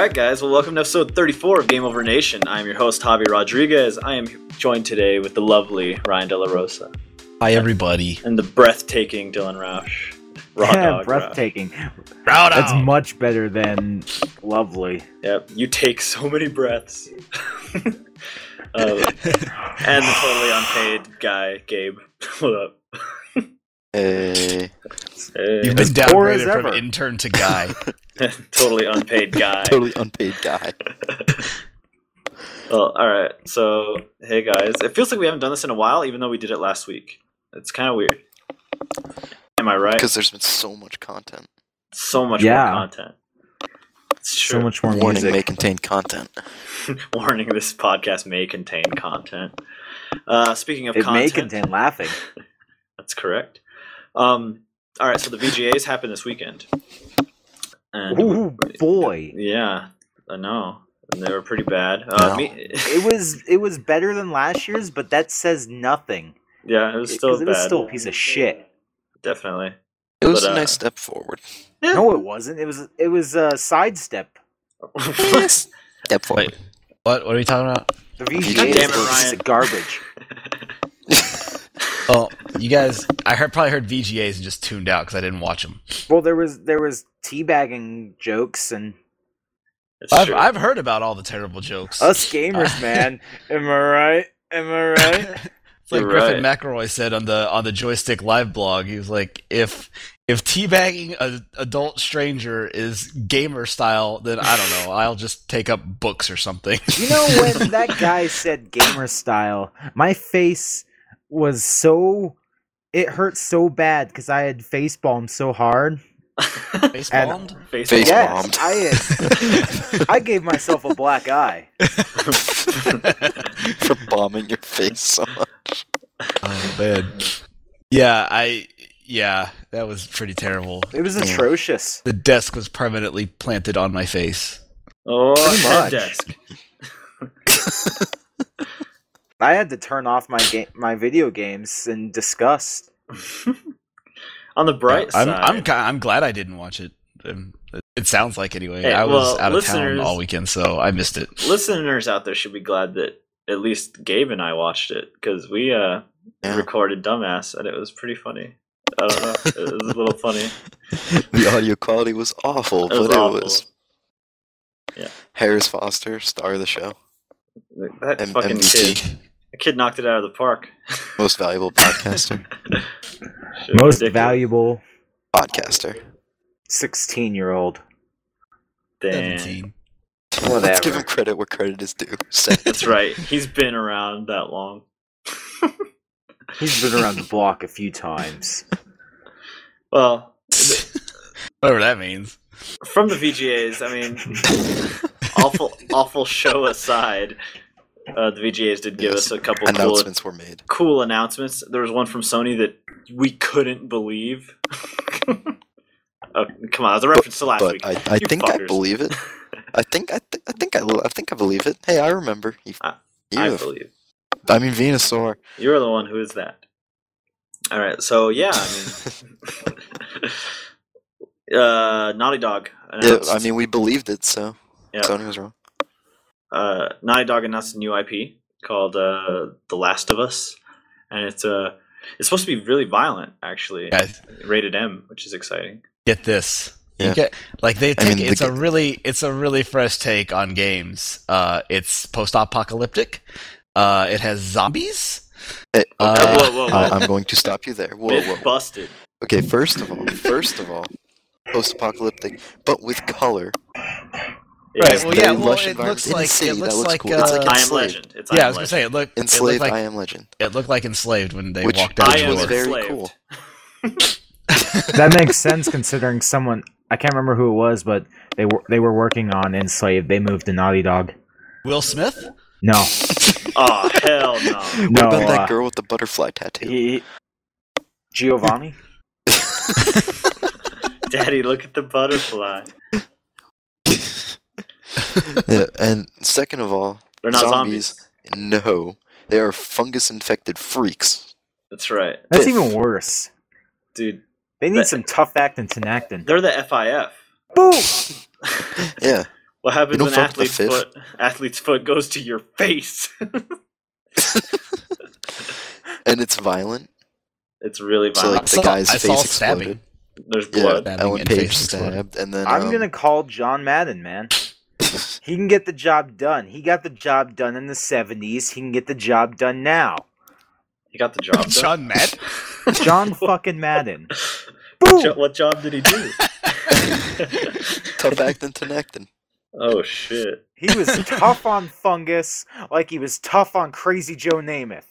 Alright guys, well welcome to episode 34 of Game Over Nation. I am your host Javi Rodriguez. I am joined today with the lovely Ryan De La Rosa. Hi everybody. And the breathtaking Dylan Roush. Breathtaking. Roush. That's much better than lovely. Yep, you take so many breaths. And the totally unpaid guy, Gabe. What up? Hey. You've been downgraded from intern to guy. Totally unpaid guy. Totally unpaid guy. Well, alright, so, hey guys. It feels like we haven't done this in a while, even though we did it last week. It's kind of weird. Am I right? Because there's been so much content. So much more content. It's true. So much more Warning music. may contain content. Warning, this podcast may contain content. Speaking of It content... may contain laughing. That's correct. Alright, so the VGAs happened this weekend. And Ooh, boy. yeah, I know. And they were pretty bad. No. It was better than last year's, but that says nothing. Yeah, it was still bad. It was still a piece of shit. Definitely. It was But, a nice step forward. Yeah. No, it wasn't. It was a sidestep. Step forward. What are you talking about? The God VGA damn is it, a piece Ryan. of garbage. Oh, you guys, probably heard VGAs and just tuned out because I didn't watch them. Well, there was teabagging jokes and It's true. I've heard about all the terrible jokes. us gamers, man. Am I right? Am I right? It's like You're Griffin right. McElroy said on the Joystick Live blog. He was like, if teabagging an adult stranger is gamer style, then I don't know. I'll just take up books or something. You know, when that guy said gamer style, my face was it hurt so bad because I had face bombed so hard. Face bombed? Face Face bomb. bombed. I gave myself a black eye. For bombing your face so much. Oh man. Yeah, that was pretty terrible. It was atrocious. The desk was permanently planted on my face. Oh, Pretty head much. desk. I had to turn off my video games in disgust. On the bright side, I'm glad I didn't watch it. It sounds like anyway. Hey, I was well, out of town listeners- all weekend, so I missed it. listeners out there should be glad that at least Gabe and I watched it, because we recorded Dumbass, and it was pretty funny. I don't know. It was a little funny. The audio quality was awful, It was but awful. it was. Yeah. Harris Foster, star of the show. That fucking MVP. kid. The kid knocked it out of the park. Most valuable podcaster. Shit, Most ridiculous. valuable Podcaster. 16-year-old. Damn. 17. Let's give him Whatever. credit where credit is due. That's right. He's been around that long. He's been around the block a few times. Well, Whatever that means. from the VGAs, I mean, awful show aside, the VGAs did give us a couple Announcements were made. cool announcements. There was one from Sony that we couldn't believe. Oh, come on, that was a reference to last But week. I You think I fuckers. believe it. I think I believe it. Hey, I remember. I You- believe. I mean, Venusaur. You're the one who is that. All right, so yeah, I mean, Naughty Dog Yeah, announced. I mean, we believed it, so Yeah. Sony was wrong. Naughty Dog announced a new IP called The Last of Us, and it's supposed to be really violent, actually, Guys, rated M, which is exciting. get this. Yeah. You get like they take mean, it's a really fresh take on games. It's post-apocalyptic. It has zombies. Hey, Whoa. I'm going to stop you there. Whoa, Myth whoa. busted. Okay, first of all, post-apocalyptic, but with color. Right. Well, Very yeah. Well, lush it environment. looks In like city, it that looks looks like. cool. It's like I Am Enslaved. Legend. It's I Yeah, I Am was gonna Legend. say it looked Enslaved, like I Am Legend. it looked like Enslaved when they Which- walked out. I the am was door. very enslaved. cool. That makes sense considering someone, I can't remember who it was, but they were working on Enslaved. They moved to Naughty Dog. Will Smith. No, Oh hell no! What no. about that girl with the butterfly tattoo? Giovanni. Daddy, look at the butterfly. Yeah, and second of all, They're not zombies. No, they are fungus-infected freaks. That's right, That's even worse. dude. They need But- some tough acting, Tinactin. They're the FIF. Boom! Yeah, What happens You when don't fuck with the athlete's foot goes to your face? And it's violent. It's really So violent. like the guy's I face saw exploded. stabbing. There's Yeah, blood. Stabbing Ellen and Page face exploded. stabbed, and then I'm gonna call John Madden, man. He can get the job done. He got the job done in the 70s. He can get the job done now. He got the job done. John Madden? John fucking Madden. Boom! What job did he do? tough acting to nectin. Oh shit. He was tough on Fungus like he was tough on Crazy Joe Namath.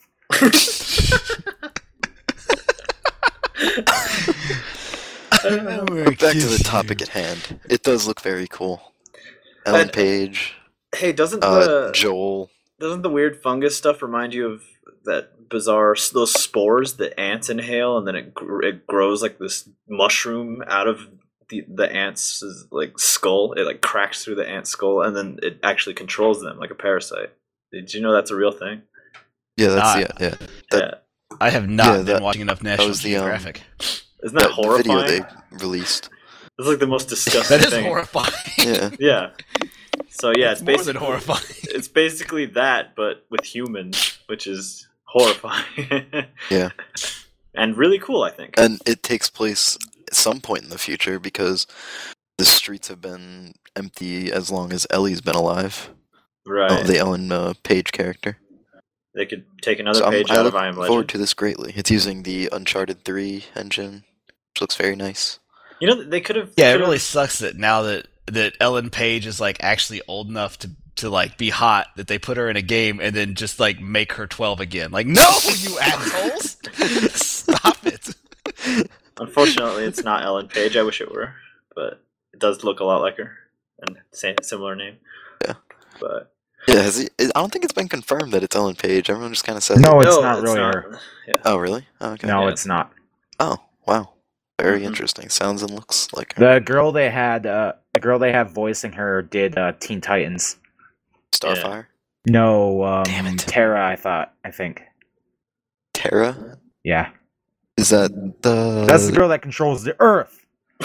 Back to the topic at hand. It does look very cool. Ellen Page, Hey, doesn't Joel. the weird fungus stuff remind you of that bizarre those spores that ants inhale, and then it grows like this mushroom out of the ant's like skull? It like cracks through the ant's skull, and then it actually controls them like a parasite. Did you know that's a real thing? Yeah, that's Nah. Yeah. I have not Yeah, been watching enough National was the, Geographic. Isn't that horrifying? video they released. It's like the most disgusting That is thing. horrifying. Yeah. Yeah. So yeah, it's More basically than horrifying. It's basically that, but with humans, which is horrifying. Yeah. And really cool, I think. And it takes place at some point in the future because the streets have been empty as long as Ellie's been alive. Right. Oh, the Ellen Page character. They could take another So page I out look of I Am forward Legend. to this greatly. It's using the Uncharted 3 engine, which looks very nice. You know, they could have. Yeah, it really sucks that now that Ellen Page is like actually old enough to like be hot, that they put her in a game and then just like make her 12 again. Like, no, you assholes! Stop it. Unfortunately, it's not Ellen Page. I wish it were, but it does look a lot like her and similar name. Yeah. But Yeah, I don't think it's been confirmed that it's Ellen Page. Everyone just kind of says No, it. it's not really her. Yeah. Oh, really? Oh, okay. No, Yeah. it's not. Oh, wow. Very Mhm. interesting. Sounds and looks like her. The girl they had voicing her did Teen Titans. Starfire? No, Damn it. Tara. I think. Terra? Yeah, Is that the... that's the girl that controls the Earth.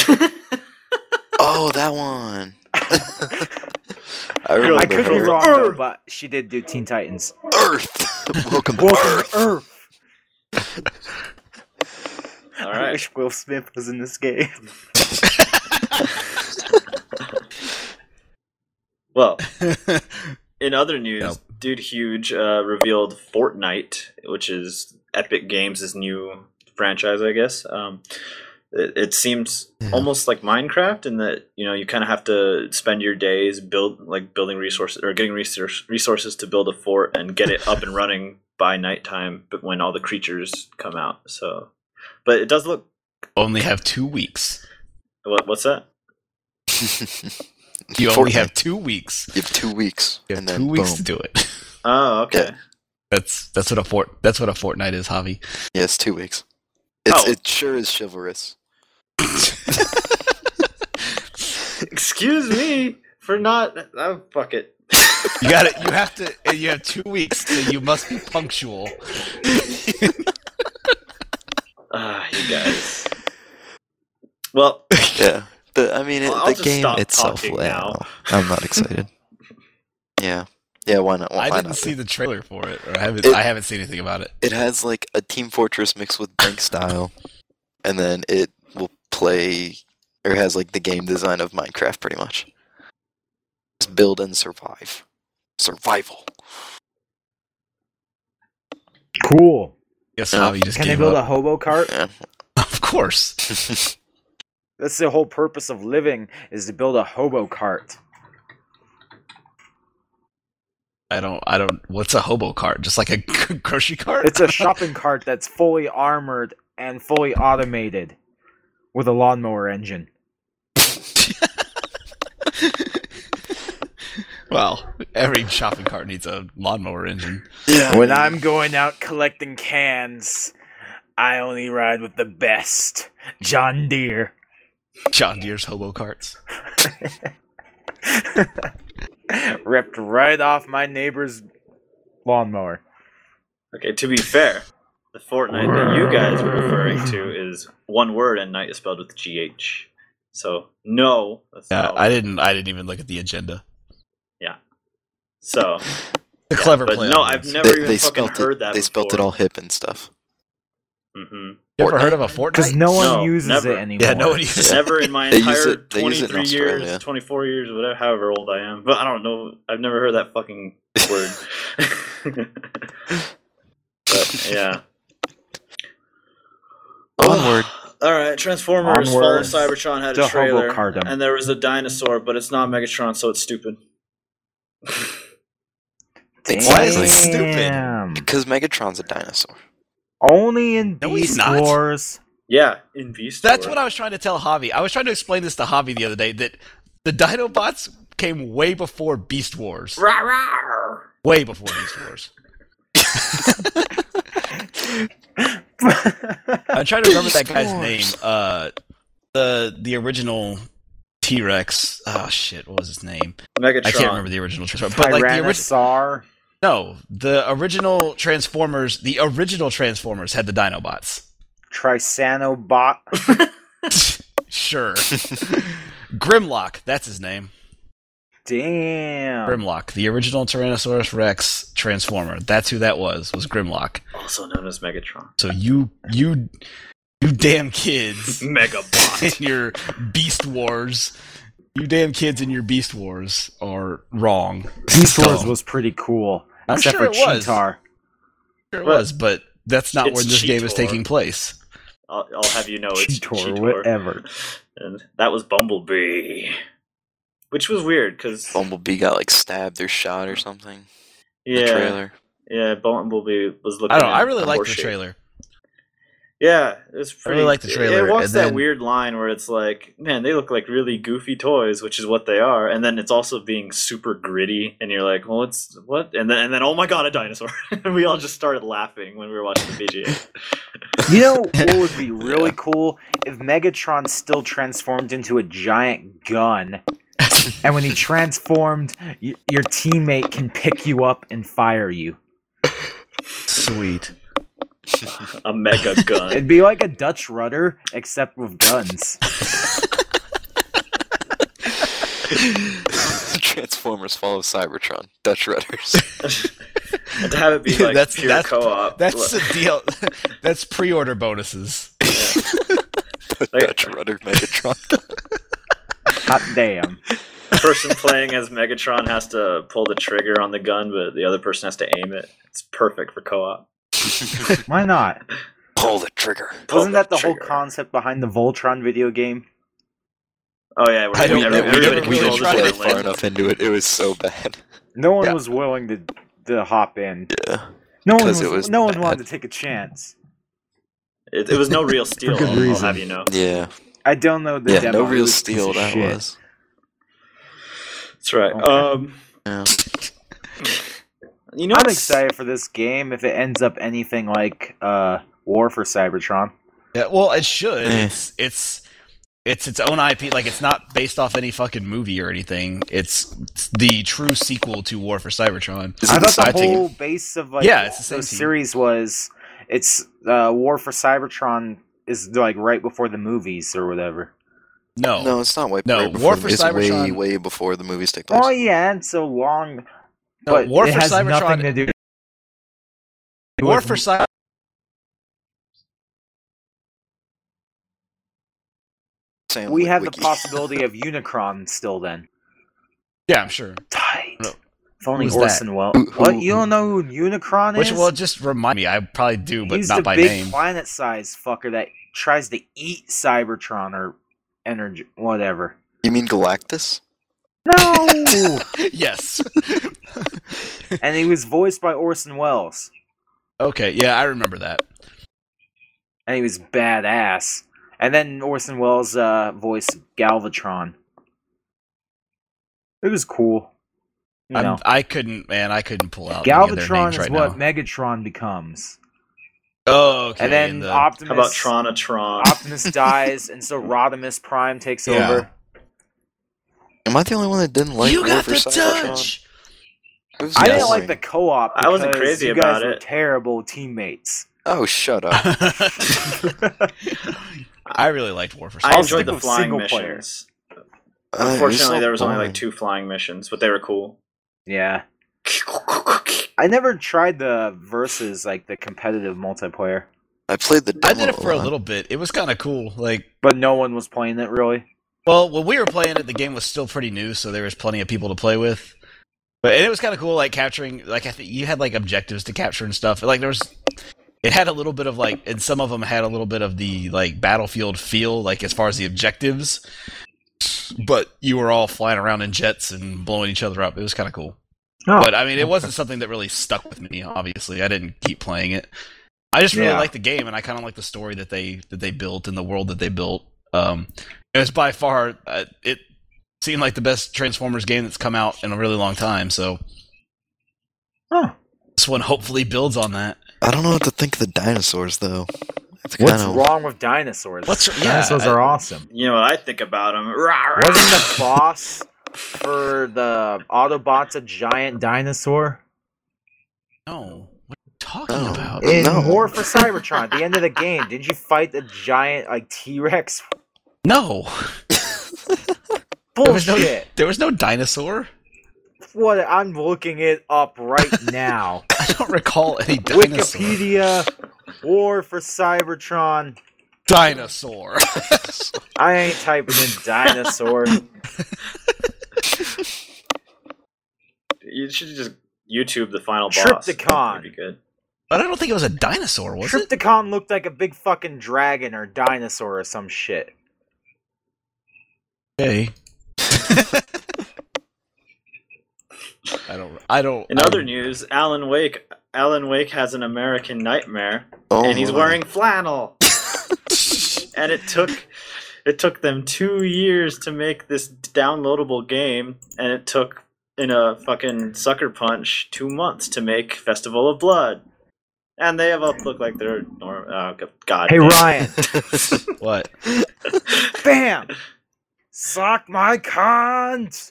Oh, that one! I remember I could be her. wrong, though, but she did do Teen Titans. Earth! Welcome to Welcome Earth! to Earth. All I right. wish Will Smith was in this game. Well, in other news, Yep. Dude Huge revealed Fortnite, which is Epic Games' new franchise, I guess. It seems almost like Minecraft in that, you know, you kind of have to spend your days building resources or getting resources to build a fort and get it up and running by nighttime, but when all the creatures come out. So, but it does look. Only have 2 weeks. What's that? You only have 2 weeks. You have 2 weeks. You have and then 2 weeks boom. to do it. Oh, okay. Yeah. That's what a Fortnite is, Javi. Yeah, it's 2 weeks. Oh. It sure is chivalrous. Excuse me for not. Oh, fuck it. You got it. You have 2 weeks, so you must be punctual. You guys. Well, Yeah. I mean, Well, I'll the just game stop itself, talking yeah, now. no, I'm not excited. Yeah. Yeah, why not? I Why didn't not? see the trailer for it, or I haven't seen anything about it. It has like a Team Fortress mixed with Bank style, and then it will play, or has like the game design of Minecraft pretty much. Just build and survive. Survival. Cool. Guess Yeah. Javi just Can they gave build a up. hobo cart? Yeah. Of course. That's the whole purpose of living, is to build a hobo cart. I don't. What's a hobo cart? Just like a grocery cart? It's a shopping cart that's fully armored and fully automated with a lawnmower engine. Well, every shopping cart needs a lawnmower engine. Yeah. When I'm going out collecting cans, I only ride with the best. John Deere. John Deere's hobo carts. Ripped right off my neighbor's lawnmower. okay, to be fair, the Fortnite that you guys were referring to is one word and night is spelled with GH. So, no. That's Yeah, not I didn't even look at the agenda. So The clever but play. no, on I've words. never even They fucking spelt heard it. that. They spelt it before. all hip and stuff. Mm-hmm. You ever Fortnite. heard of a Fortnite? Because no one No, uses never. it anymore. Yeah, no one uses it. Never in my They use entire it- they use it in 23 years, Australia. 24 years, whatever, however old I am. But I don't know. I've never heard that fucking word. But yeah. Onward. All right, Transformers: Fall Onward of Cybertron had to a trailer, Hobocardum. and there was a dinosaur, but it's not Megatron, so it's stupid. Why is it Exactly. stupid? Damn. Because Megatron's a dinosaur. Only in No, he's Beast not. Wars. Yeah, in Beast. That's what I was trying to tell Javi. I was trying to explain this to Javi the other day, that the Dinobots came way before Beast Wars. Rah, rah. Way before Beast Wars. I'm trying to remember that guy's name. The original T-Rex. Oh shit, what was his name? Megatron. I can't remember the original Transformers. But like the original, Tyrannosaur. no, the original Transformers. The original Transformers had the Dinobots. Trisanobot. Sure. Grimlock, that's his name. Damn. Grimlock, the original Tyrannosaurus Rex Transformer. That's who that was Grimlock. Also known as Megatron. So you damn kids Megabot. in your Beast Wars. You damn kids in your Beast Wars are wrong. Beast Wars Dumb. was pretty cool. I'm except sure for it was. Cheetar. Sure it But was, but that's not it's where this game is Cheetor. taking place. I'll have you know it's Cheetor, Cheetor. whatever. And that was Bumblebee. Which was weird, because... Bumblebee got like stabbed or shot or something. In the Yeah, trailer. yeah, Bumblebee was looking I don't know. I in really liked the horseshit. trailer. Yeah, it's pretty. really liked the trailer, It walks and that then- weird line where it's like, man, they look like really goofy toys, which is what they are, and then it's also being super gritty, and you're like, well, it's what? And then oh my god, a dinosaur! And we all just started laughing when we were watching the VGA. You know what would be really cool? If Megatron still transformed into a giant gun, and when he transformed, your teammate can pick you up and fire you. Sweet. A mega gun. It'd be like a Dutch rudder, except with guns. Transformers Fall of Cybertron. Dutch Rudders. And to have it be like That's- pure that's- co-op. That's the deal. That's pre-order bonuses. Dutch Rudder Megatron. Hot damn. The person playing as Megatron has to pull the trigger on the gun, but the other person has to aim it. It's perfect for co-op. Why not? Pull the trigger. Pull Wasn't that the whole trigger. concept behind the Voltron video game? Oh yeah, I don't- everybody we didn't controls really try a to play different far lane. enough into it. It was so bad. No one Yeah. was willing to hop in. Yeah. No one 'Cause was, it was no one bad. wanted to take a chance. It was no real steal. good I'll reason. have you know. Yeah. I don't know the Yeah, demo. no It real was a piece steal of that shit. was. That's right. Okay. Yeah. You know, I'm what's- excited for this game if it ends up anything like War for Cybertron. Yeah, well, it should. Eh. It's its own IP. Like, it's not based off any fucking movie or anything. It's the true sequel to War for Cybertron. Is I it the thought the same whole team? base of like Yeah, it's the same the team. series was it's War for Cybertron is like right before the movies or whatever. No, No, it's not way. No, way before War the- for it's way, Cybertron- way before the movies take place. Oh yeah, it's so long, no. but War it for has nothing Cybertron. to do. War with- for Cybertron. Sam We have the Wiki. possibility of Unicron still. Then Yeah, I'm sure. tight. No. If only Who's that? Orson Welles. Who- What? You don't know who Unicron Which is? will just remind me. I probably do, but He's not the by big name. planet-sized fucker that tries to eat Cybertron or energy, whatever. You mean Galactus? No. Yes. And he was voiced by Orson Welles, Okay. Yeah, I remember that. and he was badass. And then Orson Welles voiced Galvatron. It was cool. You know, I couldn't pull out any of their Galvatron names is right what now. Megatron becomes. Oh, okay. And then the- Optimus, How about Tronatron? Optimus dies, and so Rodimus Prime takes Yeah. over. Am I the only one that didn't like you War got for the Cybertron? touch. It was I didn't boring. like the co-op. I wasn't because crazy you guys about were it. terrible teammates. Oh, shut up. I really liked War for I Cybertron. I'll enjoyed stick the with flying single player. missions. It was Unfortunately, so there was only boring. like 2 flying missions, but they were cool. Yeah. I never tried the versus, like the competitive multiplayer, I played the I demo did it for a lot. little bit. It was kind of cool. Like, but no one was playing it really. well, when we were playing it, the game was still pretty new, so there was plenty of people to play with. But it was kind of cool, like capturing. Like I think you had like objectives to capture and stuff. Like there was, it had a little bit of like, and some of them had a little bit of the like Battlefield feel, like as far as the objectives. But you were all flying around in jets and blowing each other up. It was kind of cool. Oh, But I mean, it wasn't something that really stuck with me. Obviously, I didn't keep playing it. I just really Yeah. liked the game, and I kind of like the story that they built and the world that they built. It was by far it seemed like the best Transformers game that's come out in a really long time. So Huh. this one hopefully builds on that. I don't know what to think of the dinosaurs though. It's What's kind of wrong with dinosaurs? Dinosaurs are awesome. You know what I think about them? Wasn't the boss for the Autobots a giant dinosaur? No, what are you talking No. about? In No. War for Cybertron, at the end of the game, did you fight the giant like T-Rex? No, there was Bullshit. there was no dinosaur. What? I'm looking it up right now. I don't recall any dinosaur. Wikipedia, War for Cybertron. Dinosaur. I ain't typing in dinosaur. You should just YouTube the final boss. Trypticon. That'd be good. But I don't think it was a dinosaur, was it? Trypticon looked like a big fucking dragon or dinosaur or some shit. Okay. I don't. In other news, Alan Wake has an American Nightmare, oh, and he's my. wearing flannel. And it took them 2 years to make this downloadable game, and it took in a fucking Sucker Punch 2 months to make Festival of Blood. And they both look like they're God. Hey damn. Ryan, What? bam! Suck my cunt!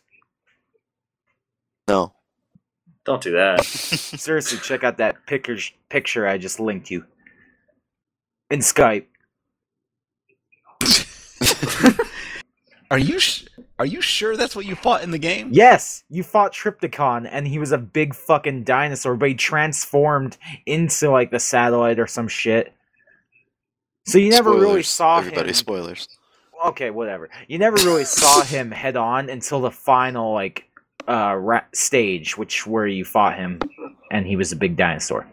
No. Don't do that. Seriously, check out that picture I just linked you. In Skype. Are you sure that's what you fought in the game? Yes, you fought Trypticon, and he was a big fucking dinosaur, but he transformed into like the satellite or some shit. So you never really Spoilers. saw Everybody, him. spoilers. Okay, whatever. You never really saw him head on until the final like stage, where you fought him, and he was a big dinosaur.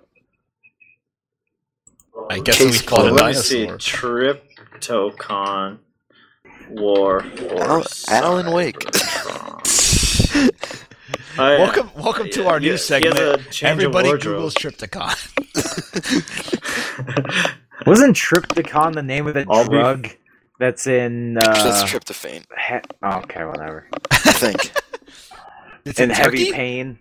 I guess Case we fought a Let me see. dinosaur. Tryptocon War for Alan Wake. Oh, yeah. Welcome to our He new has segment. a change of Everybody wardrobe. Googles Trypticon. Wasn't Trypticon the name of the I'll be- drug that's in? That's tryptophan, Okay, whatever. I think. It's In in heavy Turkey? pain.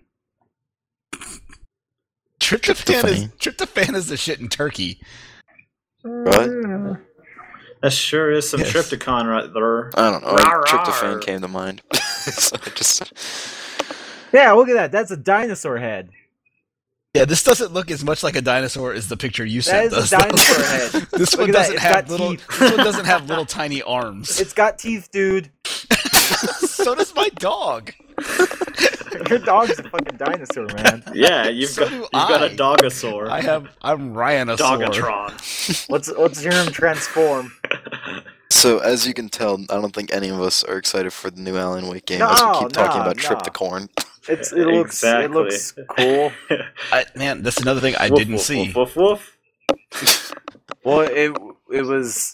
Tryptophan is the shit in Turkey. What? That sure is some Yes. Trypticon right there. I don't know. Rawr, Tryptophan rawr. came to mind. So I just. Yeah, look at that. That's a dinosaur head. Yeah, this doesn't look as much like a dinosaur as the picture you That sent is us. a dinosaur head. This Look one at that, doesn't it's have got little. teeth. This one doesn't have little tiny arms. It's got teeth, dude. So does my dog. Your dog's a fucking dinosaur, man. Yeah, you've So got do you've got a I. Dogosaur. I'm Ryanosaur. Dogatron. Let's hear him transform. So as you can tell, I don't think any of us are excited for the new Alan Wake game. No, as we keep talking no, about no. Tryptocorn. It looks cool. Man, that's another thing I Woof, didn't woof, see. Woof, woof, woof. Well, it was.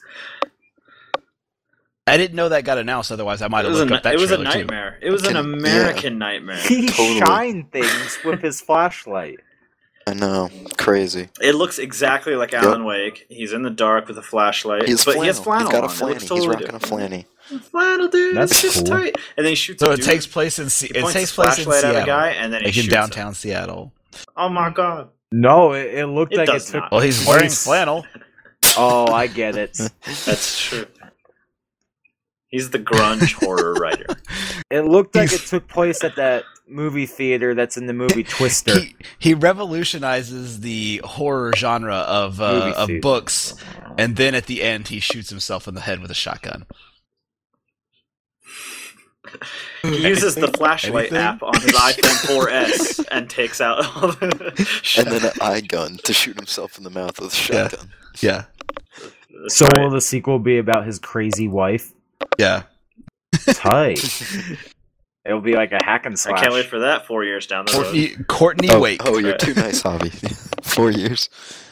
I didn't know that got announced. Otherwise, I might It have was, looked up that it was a trailer, too. nightmare. It was an Yeah. American nightmare. He Totally. shined things with his flashlight. I know, crazy. It looks exactly like Alan Wake. He's in the dark with a flashlight, He has but flannel. he has flannel He's got a on. It flanny. looks totally He's rocking different. a flanny. Flannel, dude. That's It's just cool. tight. And then he shoots. So a it dude. takes place in He it points takes his place in flashlight at a Seattle, guy, and then he like shoots in him. downtown Seattle. Oh my god! No, it looked It like it does took. not. Well, he's wearing place- flannel. Oh, I get it. That's true. He's the grunge horror writer. It looked like it took place at that movie theater that's in the movie Twister. He revolutionizes the horror genre of Movie theater. books, and then at the end he shoots himself in the head with a shotgun. He uses the Anything? flashlight Anything? app on his iPhone 4S and takes out all the. And then an eye gun to shoot himself in the mouth with a Yeah. shotgun. Yeah. That's So right. will the sequel be about his crazy wife? Yeah. Tight. It'll be like a hack and I slash. can't wait for that 4 years down the road. Courtney Wake. Oh, you're too nice, Hobby. 4 years.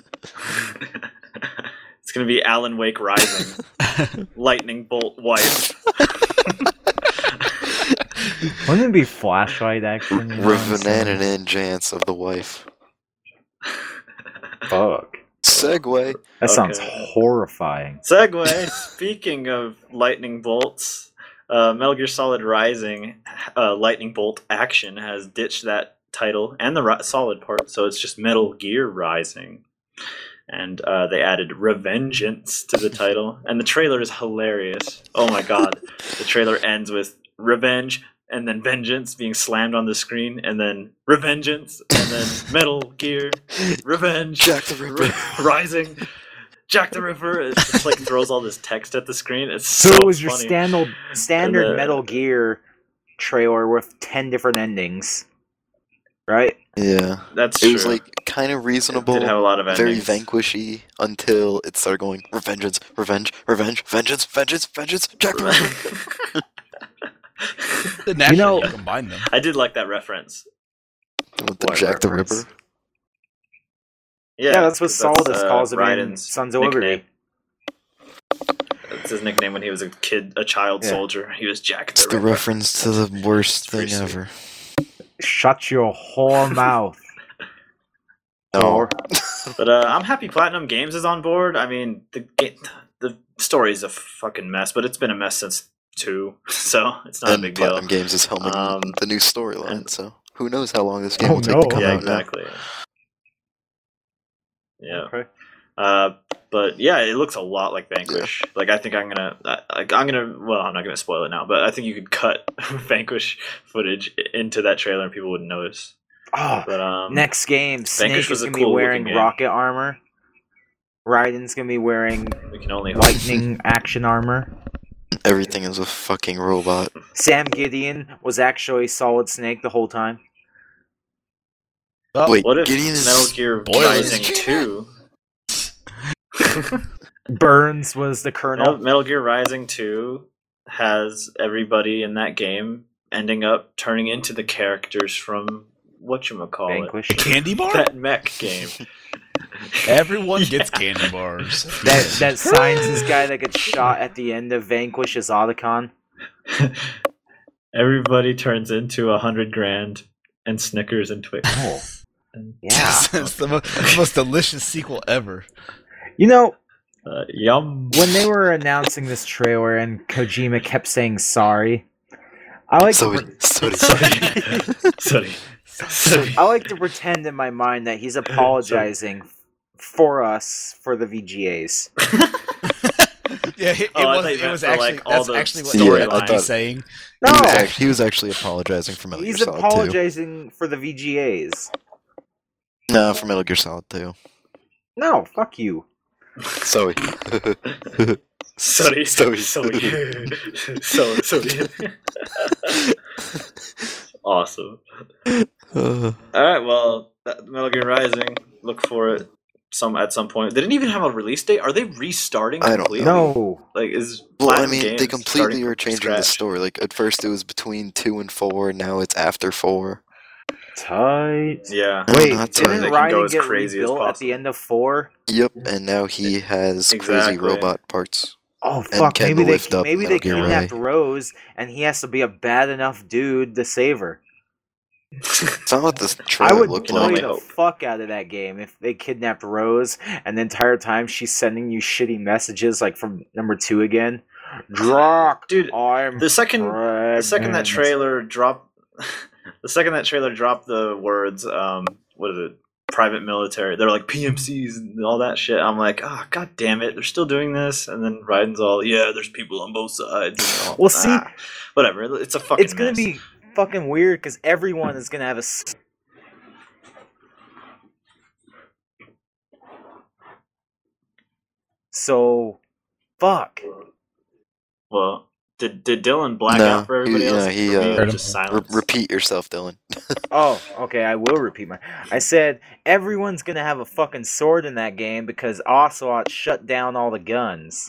It's gonna be Alan Wake Rising, lightning bolt wife. Wouldn't it be flashlight action? You know what I'm saying? Revenant Jance of the wife. Fuck. Segway. That sounds Okay. horrifying. Segue. Speaking of lightning bolts, Metal Gear Solid Rising, lightning bolt action has ditched that title and the Solid part, so it's just Metal Gear Rising. And they added Revengeance to the title, and the trailer is hilarious. Oh my god. The trailer ends with Revenge, and then Vengeance being slammed on the screen, and then Revengeance, and then Metal Gear Revenge, Jack the Ripper. Rising, Jack the Ripper. It just like throws all this text at the screen. It's So so it was your funny. standard And, Metal Gear trailer with 10 different endings, right? Yeah. That's It true. was like kind of reasonable, It did have a lot of very endings. vanquishy until it started going revengeance, revenge, revenge, vengeance, vengeance, vengeance, Jack the Ripper. Naturally, know- you combine them. I did like that reference. With the What Jack the reference? Ripper. Yeah, that's what 'cause Solidus calls him in Raiden's Sons of Liberty. nickname. That's his nickname when he was a child Yeah. soldier. He was Jack It's the the Ripper. reference to the worst pretty thing sweet. ever. Shut your whole mouth. No. But I'm happy Platinum Games is on board. I mean, the story's a fucking mess, but it's been a mess since 2, so it's not a And big deal. Platinum Games is helming the new storyline, and- so who knows how long this game Oh, will take no. to come Yeah, out exactly. Yeah. Okay. But yeah, it looks a lot like Vanquish. Like I think I'm gonna. Well, I'm not gonna spoil it now, but I think you could cut Vanquish footage into that trailer and people wouldn't notice. Oh, But next game, Snake Vanquish was is a going to be cool wearing looking game. rocket armor. Raiden's going to be wearing we can only hope. lightning action armor. now. Everything is a fucking robot. Sam Gideon was actually Solid Snake the whole time. Well, Wait, What if Gideon is Metal Gear Spoilers. Rising 2? Burns was the Colonel. Metal Gear Rising 2 has everybody in that game ending up turning into the characters from whatchamacallit. Vanquish. a candy bar? That mech game. Everyone Yeah. gets candy bars. That scientist guy that gets shot at the end of Vanquish is Otacon. Everybody turns into 100 grand and Snickers and Twix. Oh, And, yeah. It's the most delicious sequel ever. You know, yum. when they were announcing this trailer and Kojima kept saying sorry, I like so, to Sorry. I like to pretend in my mind that he's apologizing for us for the VGAs. Yeah, it Oh, I was. thought you It meant was for, actually. like, all That's the actually what story yeah, I lines. thought saying. No, he was actually apologizing for Metal he's Gear Solid 2. apologizing for the VGAs. No, for Metal Gear Solid 2. No, fuck you. Sorry. Sorry. Sorry. Awesome. All right. Well, Metal Gear Rising. Look for it at some point. They didn't even have a release date. Are they restarting I don't completely? No. Like is Well, I Platinum mean, Games they completely starting are from changing the scratch? story. Like, at first it was between 2 and 4, now it's after 4. Tight. Yeah. No, Wait, not so they didn't can go Raiden as get crazy as rebuilt at possible. the end of 4? Yep, and now he has crazy Exactly. robot parts. Oh fuck! can Maybe lift up they Metal Gear kidnapped Ray. Rose, and he has to be a bad enough dude to save her. It's not what the I trailer would looked can play only like. the hope. fuck out of that game if they kidnapped Rose, and the entire time she's sending you shitty messages like from number 2 again. Drock, Dude, I'm the second that pregnant." trailer dropped, the words, what is it? Private military. They're like PMCs and all that shit. I'm like, oh god damn it, they're still doing this. And then Raiden's all, yeah, there's people on both sides. And all, Well, see, whatever. It's a fucking. it's gonna mess. be fucking weird because everyone is gonna have a. So, fuck. Well, Did Dylan black No, out for everybody else? he, For me, it heard was him. just silence. Repeat yourself, Dylan. Oh, okay, I will repeat I said everyone's gonna have a fucking sword in that game because Ocelot shut down all the guns.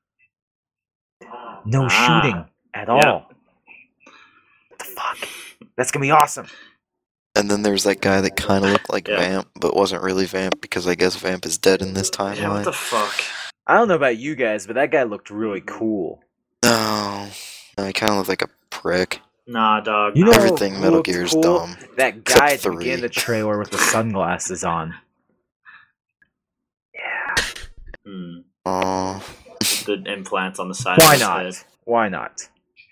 No shooting at all. Yeah. What the fuck? That's gonna be awesome. And then there's that guy that kind of looked like Yeah. Vamp, but wasn't really Vamp because I guess Vamp is dead in this Yeah, what timeline. the fuck? I don't know about you guys, but that guy looked really cool. No, he kind of looked like a prick. Nah, dog. You know Everything who Metal looked Gear is cool? dumb. That Except guy at the 3. beginning of the trailer with the sunglasses on. Hmm. Oh. The implants on the side Why of his not? head. Why not?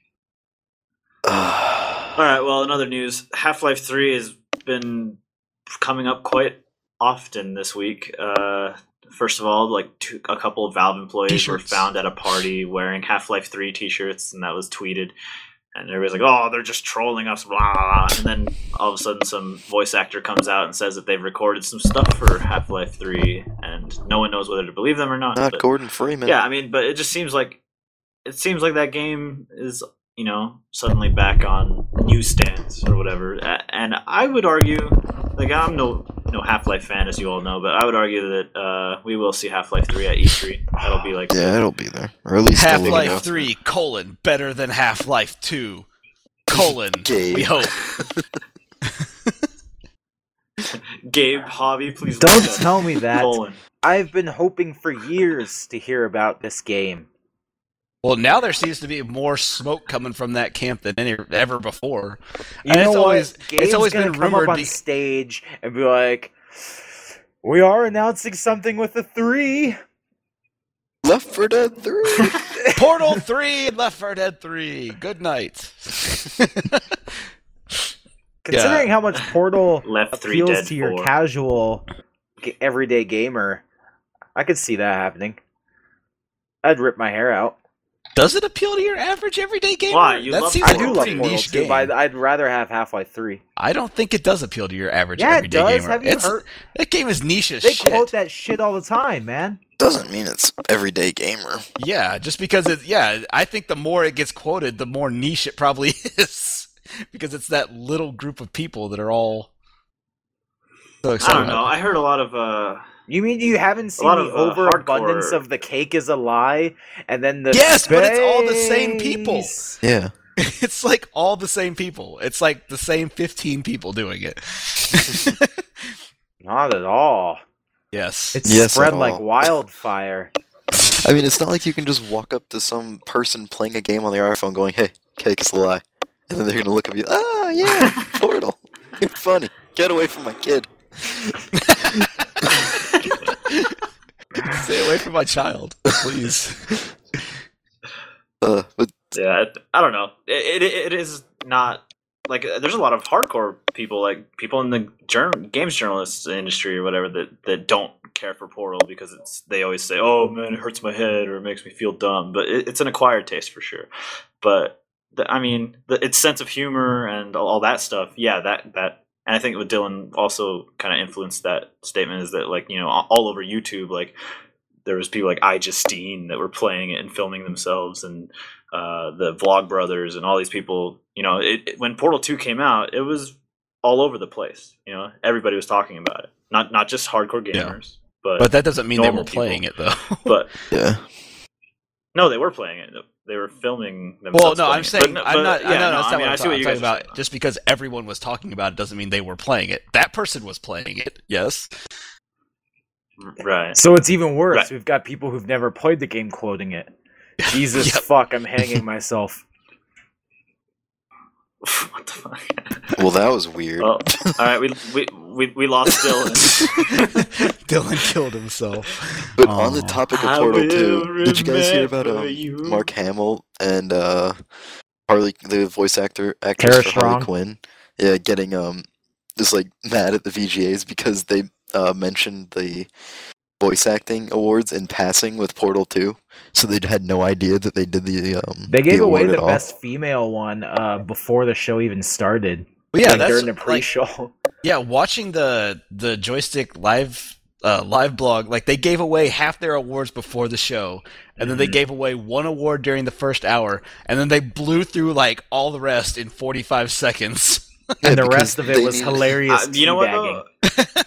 Alright, well, in other news, Half-Life 3 has been coming up quite often this week. First of all, like a couple of Valve employees T-shirts. were found at a party wearing Half-Life 3 t-shirts, and that was tweeted. And everybody's like, oh, they're just trolling us, blah, blah, blah. And then all of a sudden some voice actor comes out and says that they've recorded some stuff for Half-Life 3, and no one knows whether to believe them or not. Not but- Gordon Freeman. yeah, I mean, but it just seems like that game is, suddenly back on newsstands or whatever. And I would argue, like, I'm no Half-Life fan, as you all know, but I would argue that we will see Half-Life 3 at E3. That'll be like, Yeah, it'll be there. Or at least a little Half-Life ago. 3, better than Half-Life 2, Gabe. we hope. Gabe, Hobby, please Don't look up. tell me that. Colon. I've been hoping for years to hear about this game. Well, now there seems to be more smoke coming from that camp than ever before. You And know it's what? always- it's Gabe's always gonna been come rumored up on be- stage and be like, "We are announcing something with a 3." Left 4 Dead 3. Portal 3 and Left 4 Dead 3. Good night. Considering how much Portal Left 3 appeals Dead to your 4. casual, everyday gamer, I could see that happening. I'd rip my hair out. Does it appeal to your average everyday gamer? Why? You that love seems I like do a love pretty Portal niche 2, game. but I'd rather have Half-Life 3. I don't think it does appeal to your average Yeah, it everyday does. gamer. Have you heard? That game is niche as They shit. quote that shit all the time, man. Doesn't mean it's everyday gamer. Yeah, just because I think the more it gets quoted, the more niche it probably is. Because it's that little group of people that are all so I excited. don't know. I heard a lot of You mean you haven't seen lot the of, overabundance hardcore- of the cake is a lie, and then the Yes, but it's all the same people. space? Yeah. It's like all the same people. It's like the same 15 people doing it. Not at all. Yes. It's Yes, spread at like all. wildfire. I mean, it's not like you can just walk up to some person playing a game on their iPhone going, hey, cake is a lie. And then they're going to look at you, ah, yeah, Portal. You're funny. Get away from my kid. Stay away from my child, please. But yeah, I don't know. It is not like there's a lot of hardcore people, like people in the games journalists industry or whatever that don't care for Portal because they always say, "Oh man, it hurts my head or it makes me feel dumb." But it's an acquired taste for sure. But its sense of humor and all that stuff, yeah, that. And I think what Dylan also kind of influenced that statement is that, like, all over YouTube, like, there was people like iJustine that were playing it and filming themselves, and the Vlog Brothers and all these people. When Portal 2 came out, it was all over the place. Everybody was talking about it. Not just hardcore gamers, But that doesn't mean they normal were playing it, though. But yeah. no, they were playing it. They were filming Well, themselves. no, playing I'm it. saying, But I'm not. yeah, I know no, that's I not mean, what I I'm see what you talking guys are about. saying. Just because everyone was talking about it doesn't mean they were playing it. That person was playing it. Yes. Right. So it's even worse. Right. We've got people who've never played the game quoting it. Jesus Yep. fuck, I'm hanging myself. What the fuck? Well, that was weird. Well, all right, we lost Dylan. Dylan killed himself. But on the topic of I Portal will 2, did you guys hear about remember you. Mark Hamill and Harley, the voice actress Tara for Strong? Harley Quinn? Yeah, getting just like mad at the VGAs because they mentioned the voice acting awards in passing with Portal 2, so they had no idea that they did the They gave the away award the at all. best female one before the show even started. But yeah, like that's during the like, pre-show. yeah. Watching the joystick live live blog, like they gave away half their awards before the show, and then they Mhm. gave away one award during the first hour, and then they blew through like all the rest in 45 seconds. And the because rest of it they was needed- hilarious You know what teabagging. though?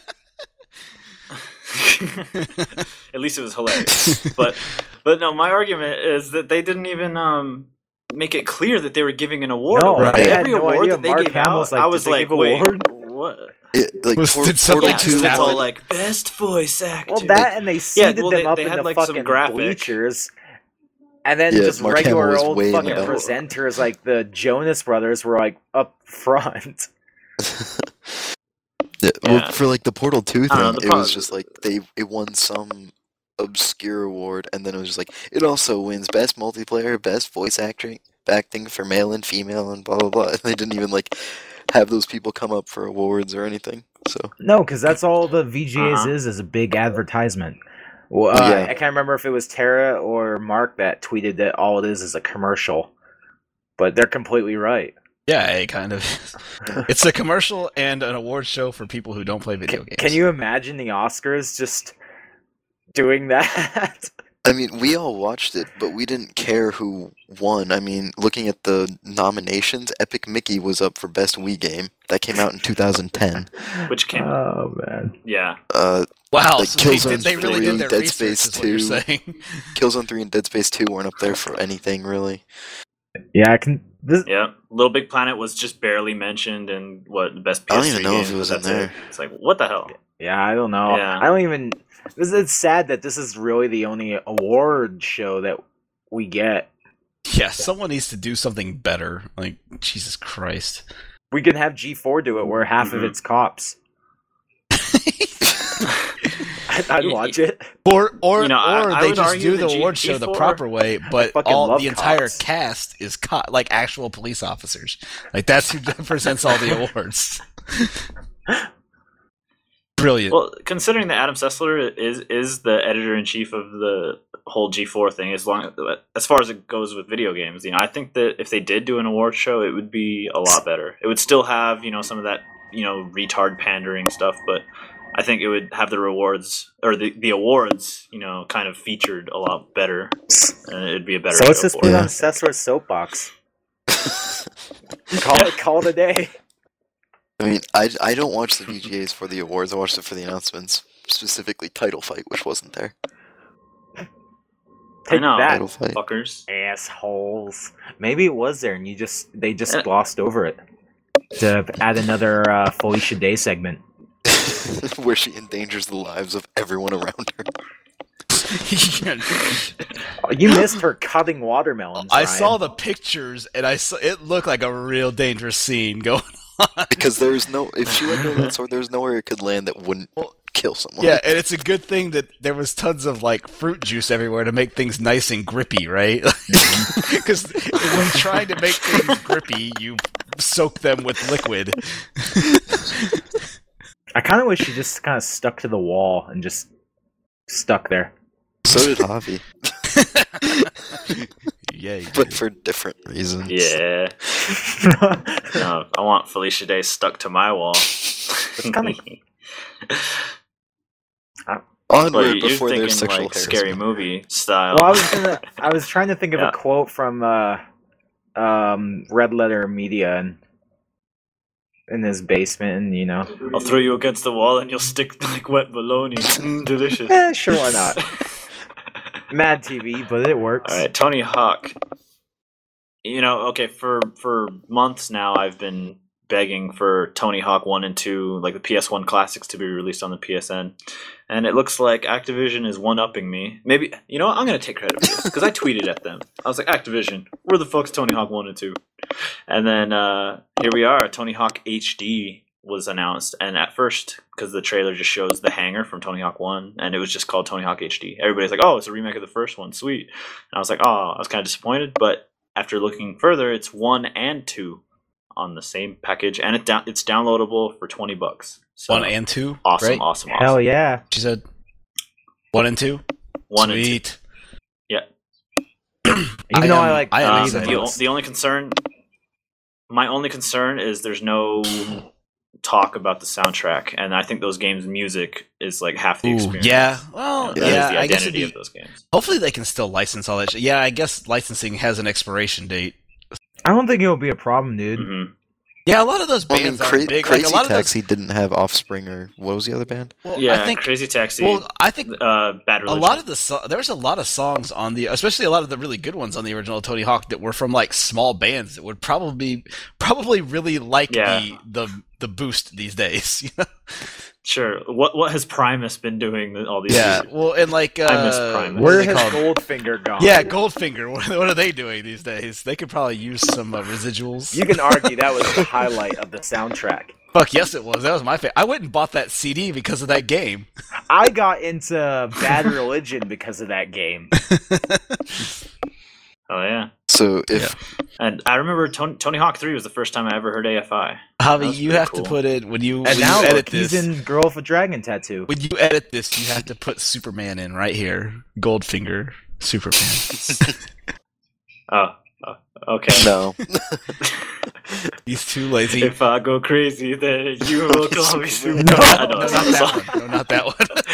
At least it was hilarious. But no, my argument is that they didn't even make it clear that they were giving an award. No, Right. Like, I had every no award idea. that they Mark gave Hamill's out, like, I did was they like, give wait, award? what? Like Was- Por- did something Portal Yeah, 2 'cause it's won- all like best voice actor. Well, that and they seated well, them up they in had, the like, some fucking graphic. bleachers. And then Yeah, just Mark Hamill regular was old way in the fucking back. presenters like the Jonas Brothers were like up front. Yeah, well, Yeah. for like the Portal 2 I thing, don't know, the it was pro- just like it won some obscure award, and then it was just like it also wins best multiplayer, best voice acting for male and female, and blah blah blah. And they didn't even like have those people come up for awards or anything. So No, because that's all the VGAs Uh-huh. is a big advertisement. Well, Yeah. I can't remember if it was Tara or Mark that tweeted that all it is a commercial. But they're completely right. Yeah, it kind of is. It's a commercial and an award show for people who don't play video games. Can you imagine the Oscars just doing that? I mean, we all watched it, but we didn't care who won. I mean, looking at the nominations, Epic Mickey was up for best Wii game. That came out in 2010. Which came Oh man. Yeah. Wow, Like so Killzone they really 3, did their Dead research, Space is what you're 2. saying. Killzone 3 and Dead Space 2 weren't up there for anything really. Yeah, I can. This, Yeah. Little Big Planet was just barely mentioned, and what the best PS3 I don't even know game, if it was that's in there. It's like, what the hell? yeah, I don't know. Yeah. I don't even. It's sad that this is really the only award show that we get. Yeah, someone needs to do something better. Like, Jesus Christ. We can have G4 do it, where half of Mhm. it's cops. I'd watch it. Or You know, I they would just argue do that the award show the G4 proper way, but fucking all love the entire cops. cast is like actual police officers. Like that's who presents all the awards. Brilliant. Well, considering that Adam Sessler is the editor in chief of the whole G4 thing, as far as it goes with video games, you know, I think that if they did do an award show, it would be a lot better. It would still have, you know, some of that, you know, retard pandering stuff, but I think it would have the rewards or the awards, you know, kind of featured a lot better, and it'd be a better. So let's show just for put it. it on Sessler's soapbox. Call it a day. I mean, I don't watch the VGAs for the awards. I watched it for the announcements, specifically Title Fight, which wasn't there. I Take know, that, Title Fight. fuckers. assholes. Maybe it was there, and they just Uh, glossed over it to add another Felicia Day segment. Where she endangers the lives of everyone around her. Oh, you missed her cutting watermelons. I Ryan. saw the pictures and I saw it looked like a real dangerous scene going on. Because there's no, if she went to that sword, there's nowhere it could land that wouldn't kill someone. Yeah, and it's a good thing that there was tons of like fruit juice everywhere to make things nice and grippy, right? Because when trying to make things grippy, you soak them with liquid. I kind of wish she just kind of stuck to the wall and just stuck there. So did Javi, Yeah, you but did. for different reasons. Yeah. No, I want Felicia Day stuck to my wall. kinda- Onward Well, you're before thinking there's sexual like scary harassment. movie style. Well, I was trying to think of Yeah. a quote from Red Letter Media in his basement, and you know, I'll throw you against the wall and you'll stick like wet bologna. Delicious. sure, why not? Mad TV, but it works. All right, Tony Hawk. You know, okay, for months now, I've been begging for Tony Hawk 1 and 2, like the PS1 classics, to be released on the PSN. And it looks like Activision is one-upping me. Maybe, you know what, I'm going to take credit for this, because I tweeted at them. I was like, Activision, where the fuck's Tony Hawk 1 and 2? And then here we are, Tony Hawk HD was announced. And at first, because the trailer just shows the hangar from Tony Hawk 1, and it was just called Tony Hawk HD. Everybody's like, oh, it's a remake of the first one, sweet. And I was like, oh, I was kind of disappointed, but after looking further, it's 1 and 2 on the same package, and it's downloadable for $20. So 1 and 2, awesome, right? awesome. Hell yeah! She said 1 and 2. 1 and 2. Sweet. Yeah. Even though I like I am three the excited. most. The only concern, my only concern is there's no talk about the soundtrack, and I think those games' music is like half the experience. Yeah, well, That is yeah, the I guess identity it'd of be, those games. hopefully they can still license all that shit. Yeah, I guess licensing has an expiration date. I don't think it'll be a problem, dude. Mm-hmm. Yeah, a lot of those Well, I mean, bands aren't big. Crazy Like, a lot of Taxi didn't have Offspring, or what was the other band? those, well, Yeah, I think, Crazy Taxi. well, I think Bad a Religion. lot of there's a lot of songs on the, especially a lot of the really good ones on the original Tony Hawk that were from like small bands that would probably really like the boost these days. You know? Sure. What has Primus been doing all these Yeah, years? well, and like I miss Primus. what are Where they has called? Goldfinger gone? Yeah, Goldfinger. What are they doing these days? They could probably use some residuals. You can argue that was the highlight of the soundtrack. Fuck yes, it was. That was my favorite. I went and bought that CD because of that game. I got into Bad Religion because of that game. Oh yeah. So if And I remember Tony Hawk 3 was the first time I ever heard AFI. Javi, was you pretty have cool. to put it when you And now edit look, this. he's in Girl with a Dragon Tattoo. When you edit this, you have to put Superman in right here. Goldfinger, Superman. Oh, okay. no, He's too lazy. If I go crazy, then you will call me Superman. No, I know, No, that's not not the that song. one. No, not that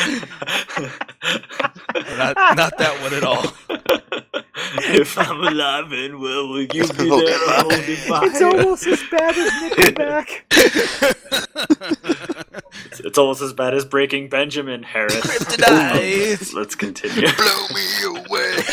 one. not that one at all. If I'm alive and well, will you be Oh, there God. holding my It's hand? almost as bad as Nickelback. It's almost as bad as Breaking Benjamin, Harris. Kryptonite. Let's continue. blow me away.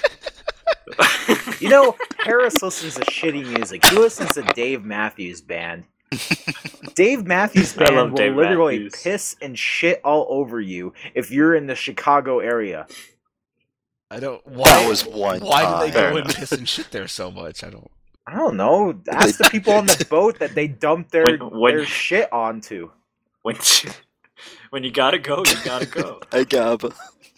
You know, Harris listens to shitty music. He listens to Dave Matthews Band. Dave Matthews I love Band will Dave literally Matthews. piss and shit all over you if you're in the Chicago area. I don't. That Why was one Why do time. they Fair go and enough. piss and shit there so much? I don't. I don't know. Ask the people on the boat that they dump their When- shit onto. When you gotta go, you gotta go. I gabba.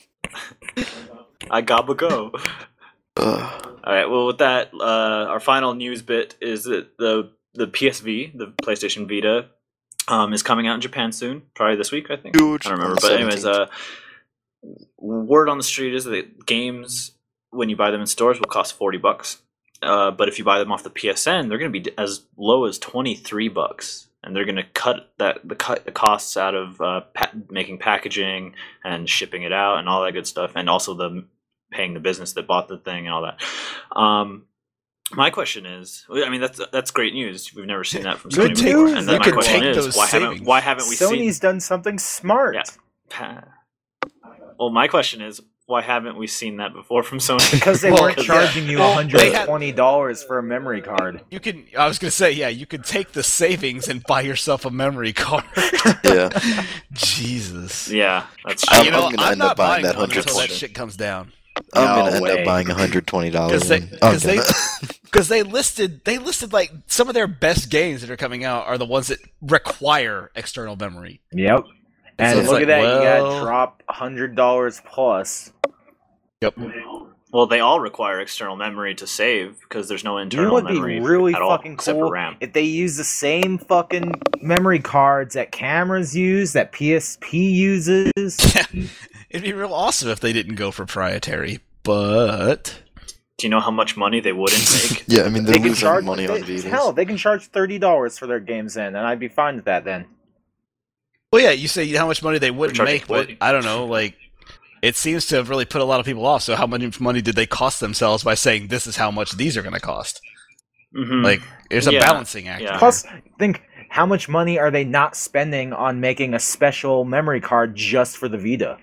I gotta go. Ugh. All right. Well, with that, our final news bit is that the PSV, the PlayStation Vita, is coming out in Japan soon. Probably this week, I think. Huge. I don't remember. On the But anyways, 17th. word on the street is that games, when you buy them in stores, will cost $40. But if you buy them off the PSN, they're going to be as low as $23, and they're going to cut the costs out of making packaging and shipping it out and all that good stuff, and also the paying the business that bought the thing and all that. My question is, I mean, that's great news. We've never seen that from Good Sony before. news. And then You my could question take is, those why savings. haven't we seen? Sony's done something smart. Yeah. Well, my question is, why haven't we seen that before from Sony? Because they Well, weren't yeah. charging you Well, they had- $120 for a memory card. You can. I was gonna say, yeah, you could take the savings and buy yourself a memory card. Yeah. Jesus. Yeah, that's I'm- You know, I'm gonna I'm end not up buying that one until that $120. shit comes down. I'm No gonna end way. up buying $120. Because they listed like some of their best games that are coming out are the ones that require external memory. Yep. And So it's look like, at that, you well- gotta drop $100 plus. Yep. Well, they all require external memory to save because there's no You know internal what would be memory really at all, fucking except for cool? RAM. If they use the same fucking memory cards that cameras use, that PSP uses. It'd be real awesome if they didn't go proprietary, but Do you know how much money they wouldn't make? Yeah, I mean they're They can losing charge money on Vitas. Hell, they can charge $30 for their games then, and I'd be fine with that then. well, yeah, you say how much money they wouldn't charging make, but 40. I don't know, like. It seems to have really put a lot of people off. So, how much money did they cost themselves by saying this is how much these are going to cost? Mhm. Like, there's a Yeah, balancing act. yeah. here. Plus, think how much money are they not spending on making a special memory card just for the Vita?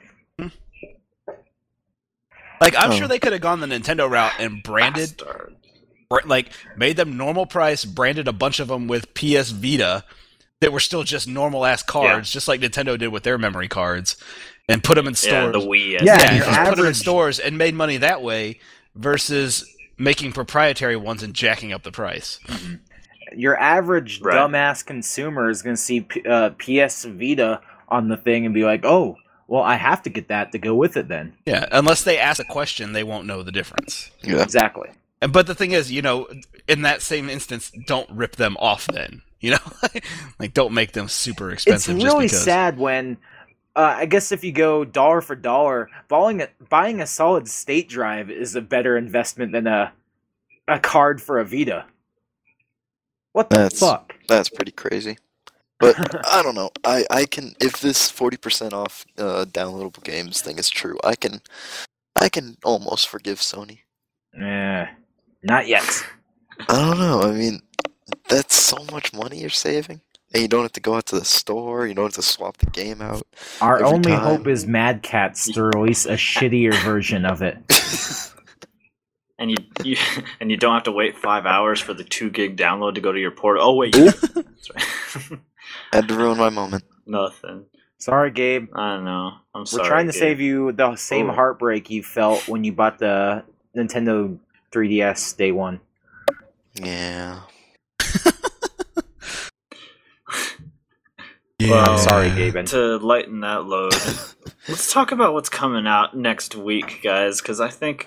Like, I'm Oh. sure they could have gone the Nintendo route and branded, Bastard. like, made them normal price, branded a bunch of them with PS Vita that were still just normal ass cards, just like Nintendo did with their memory cards, and put them in Yeah, stores. the Wii. Yeah, Yeah, your just put them in average- stores and made money that way versus making proprietary ones and jacking up the price. Your average Right. dumbass consumer is going to see PS Vita on the thing and be like, oh, well, I have to get that to go with it then. Yeah, unless they ask a question, they won't know the difference. Yeah. Exactly. But the thing is, in that same instance, don't rip them off then. Like don't make them super It's expensive just really because. sad when, I guess if you go dollar for dollar, buying a solid state drive is a better investment than a card for a Vita. What the That's- fuck? That's pretty crazy. But I don't know. I can, if this 40% off downloadable games thing is true, I can almost forgive Sony. Not yet. I don't know. I mean, that's so much money you're saving, and you don't have to go out to the store. You don't have to swap the game out. Our every only time. hope is Mad Catz to release a shittier version of it. And you don't have to wait 5 hours for the 2 gig download to go to your port. Oh wait, that's right. Had to ruin my moment. Nothing. Sorry, Gabe. I don't know. I'm sorry. We're trying to Gabe. save you the same Oh. heartbreak you felt when you bought the Nintendo 3DS day one. Yeah. Well, Sorry, Gabe. To lighten that load, let's talk about what's coming out next week, guys, because I think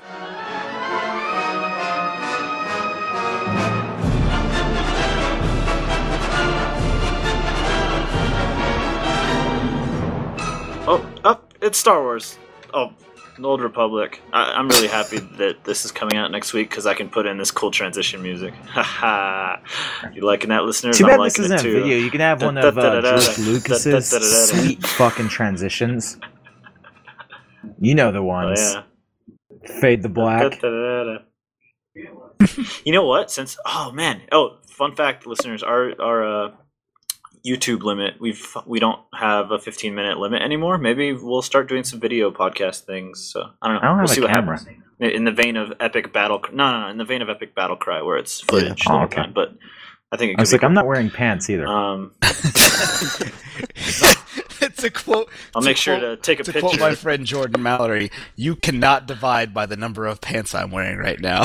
it's Star Wars. Oh, the Old Republic. I'm really happy that this is coming out next week because I can put in this cool transition music. Haha. You liking that, listeners? Too I'm bad this liking isn't it a too. video. You can have one of George Lucas's sweet fucking transitions. You know the Oh, ones. yeah. Fade the black. You know what? Fun fact, listeners, our YouTube limit, we don't have a 15-minute limit anymore. Maybe we'll start doing some video podcast things. So I don't know. I don't We'll have see a what camera. happens. In the vein of Epic Battle, in the vein of Epic Battle Cry, where it's footage. Yeah. the whole Okay. time, but I think it I could was be like, I'm not wearing pants either. cool. It's a quote. I'll make sure to take a To picture. quote my friend Jordan Mallory, "You cannot divide by the number of pants I'm wearing right now."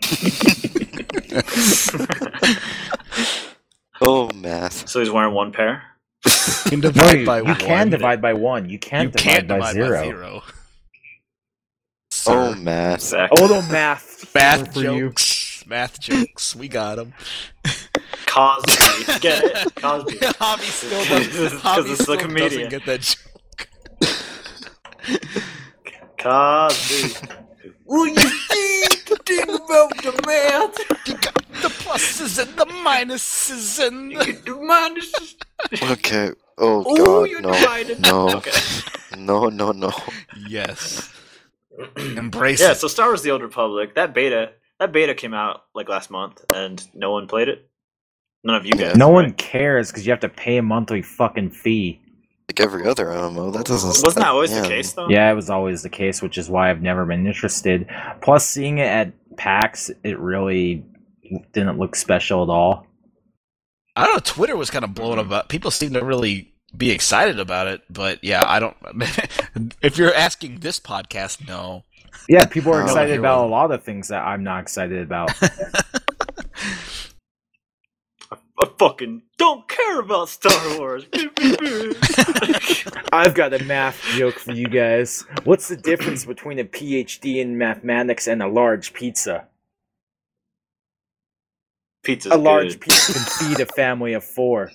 Oh, math. So he's wearing one pair. You can No, divide you, by you one. can divide by one. You can't, divide by zero. Oh, Sir. math. Exactly. A little math. Math for you. jokes. Math jokes. We got them. Cosby. Get it? Cosby. Hobby still Because doesn't. Hobby it's the still comedian. doesn't get that joke. Cosby. Well, you see the thing about the math. You got the pluses and the minuses and You get the minuses. Okay. Oh, Oh, God, you no. divided. No. Okay. No, no, no. yes. Embrace Yeah, it. so Star Wars: The Old Republic. That beta came out like last month, and no one played it. None of you guys. No one right? cares because you have to pay a monthly fucking fee. Like every other MMO, that doesn't... Wasn't that always the case though? Yeah, it was always the case, which is why I've never been interested. Plus, seeing it at PAX, it really didn't look special at all. I don't know. Twitter was kind of blowing about. People seem to really be excited about it, but yeah, I don't. If you're asking this podcast, no. Yeah, people are No, excited here about we- a lot of things that I'm not excited about. I fucking don't care about Star Wars. I've got a math joke for you guys. What's the difference between a PhD in mathematics and a large pizza? Pizza's A large good. pizza can feed a family of 4.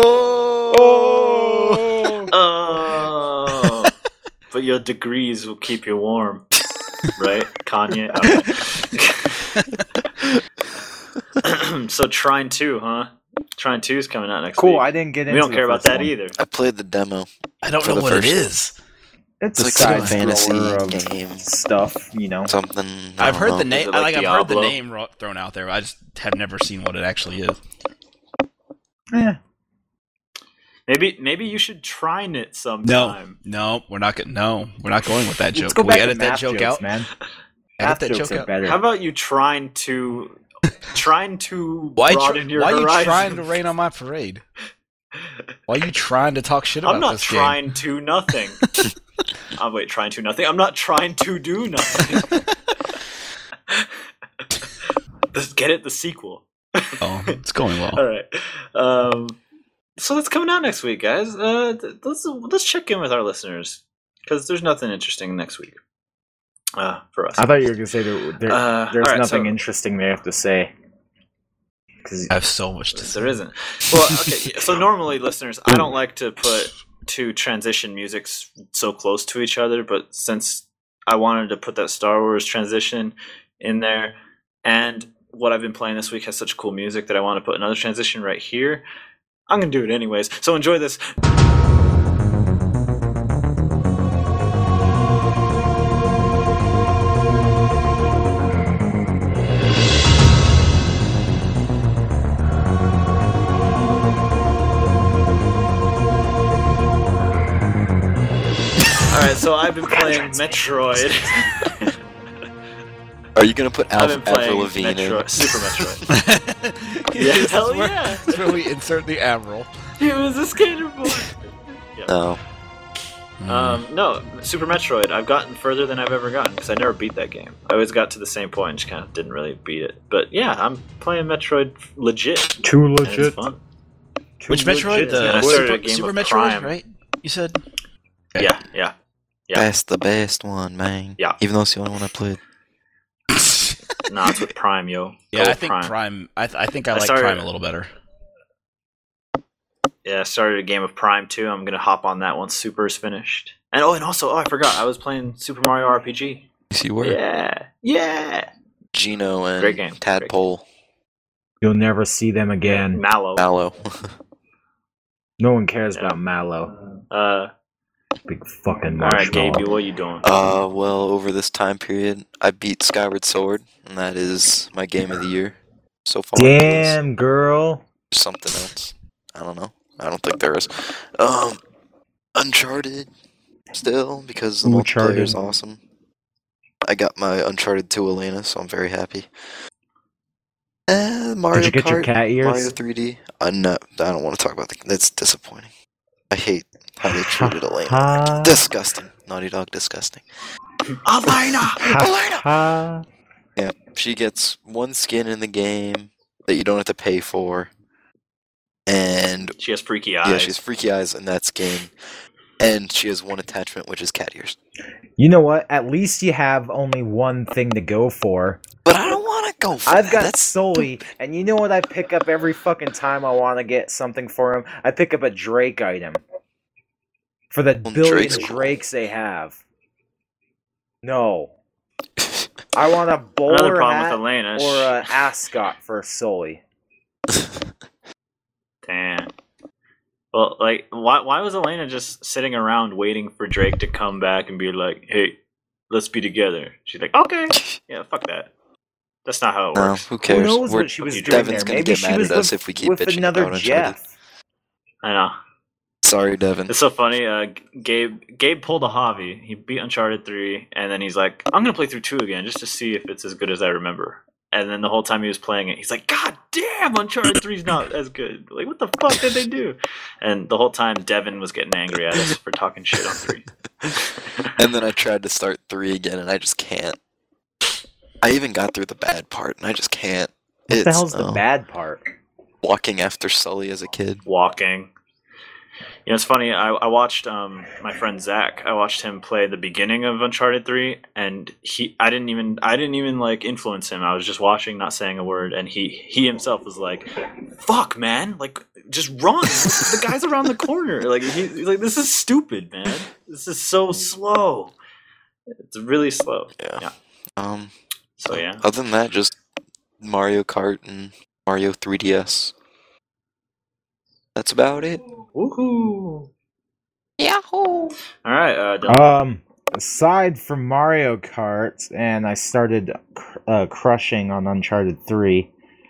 Oh. Oh, but your degrees will keep you warm, right, Kanye? Okay. So Trine 2, huh? Trine 2 is coming out next Cool, week. I didn't get into We don't the care about first that one. either. I played the demo. I don't For know the what it first one. is. It's It's a like side some fantasy scroller of game. stuff, you know. Something... I've heard the Is name. it like I've heard the Diablo? name thrown out there. I just have never seen what it actually is. Eh. Maybe you should Trine it sometime. No, we're not going. No, we're not going with that joke. Let's go Can back we to edit that math joke jokes, out? man. Edit Math that jokes joke are out. better. How about you trying to broaden your Why are you horizons? trying to rain on my parade? Why are you trying to talk shit about I'm not this trying to nothing. Trying to nothing. I'm not trying to do nothing. Just get it, the sequel. game? Oh, it's going well. All right. So that's coming out next week, guys. Let's check in with our listeners because there's nothing interesting next week for us. I thought you were going to say there's all right, nothing so- interesting they have to say. 'Cause- I have so much to say. There isn't. Well, okay. So normally, listeners, I don't like to put two transition musics so close to each other, but since I wanted to put that Star Wars transition in there, and what I've been playing this week has such cool music that I want to put another transition right here. I'm gonna do it anyways. So enjoy this. Alright, so I've been playing Metroid. Are you gonna put I've been Avril playing Lavigne in? Super Metroid. Yeah, This hell is where, yeah. That's where we insert the Avril. He was a skater boy. No. No, Super Metroid. I've gotten further than I've ever gotten because I never beat that game. I always got to the same point and just kind of didn't really beat it. But yeah, I'm playing Metroid legit. Too And legit. it's fun. Which Metroid? man. I The started a game Super of Metroid, Prime. right? You said? Yeah. Yeah. That's the best one, man. Yeah. Even though it's the only one I played. Nah, it's with Prime, yo. Yeah, Go I with think Prime. I think I I like started- Prime a little better. Yeah, I started a game of Prime too. I'm gonna hop on that once Super is finished. And also, I forgot. I was playing Super Mario RPG. Yes, you were. Yeah. Yeah. Gino and Great game. Tadpole. You'll never see them again. Mallow. Mallow. No one cares Yeah. about Mallow. All Big fucking right, marshmallow. Gabe, what are you doing? Well, over this time period, I beat Skyward Sword, and that is my game of the year so far. Damn, girl. There's something else. I don't know. I don't think there is. Uncharted still, because the multiplayer is Uncharted. awesome. I got my Uncharted 2 Elena, so I'm very happy. Mario Did you get your Kart, cat ears? Mario 3D. No, I don't want to talk about that's disappointing. I hate how they treated Elena. Ha. Disgusting. Naughty Dog, disgusting. Elena! Ha. Yeah, she gets one skin in the game that you don't have to pay for, and She has freaky eyes. yeah, she has freaky eyes in that skin, and she has one attachment, which is cat ears. You know what? At least you have only one thing to go for. But I don't want to go for I've that. got That's Sully, and you know what I pick up every fucking time I want to get something for him? I pick up a Drake item. For the Well, billion Drake's cool. Drakes they have. No. I want a Another bowler problem hat with Elena. or an ascot for Sully. Damn. Well, like, why was Elena just sitting around waiting for Drake to come back and be like, "Hey, let's be together"? She's like, "Okay, yeah, fuck that." That's not how it no, works. who cares? Who knows We're- what she was doing Devin's there? gonna Maybe get she mad was at us with, if we keep with bitching another about Uncharted. Jeff. I know. Sorry, Devin. It's so funny. Gabe pulled a Javi. He beat Uncharted 3, and then he's like, "I'm gonna play through 2 again just to see if it's as good as I remember." And then the whole time he was playing it, he's like, "God damn, Uncharted 3's not as good. Like, what the fuck did they do?" And the whole time, Devin was getting angry at us for talking shit on 3. And then I tried to start 3 again, and I just can't. I even got through the bad part, and I just can't. What the hell's the bad part? Walking after Sully as a kid. Walking. You know, it's funny. I watched my friend Zach. I watched him play the beginning of Uncharted 3, and I didn't even like influence him. I was just watching, not saying a word, and he himself was like, "Fuck, man! Like, just run! The guy's around the corner. Like, he's like, this is stupid, man. This is so slow. It's really slow." Yeah. Yeah. So yeah. Other than that, just Mario Kart and Mario 3DS. That's about it. Woohoo! Yahoo! All right. Dylan. Aside from Mario Kart, and I started crushing on Uncharted 3,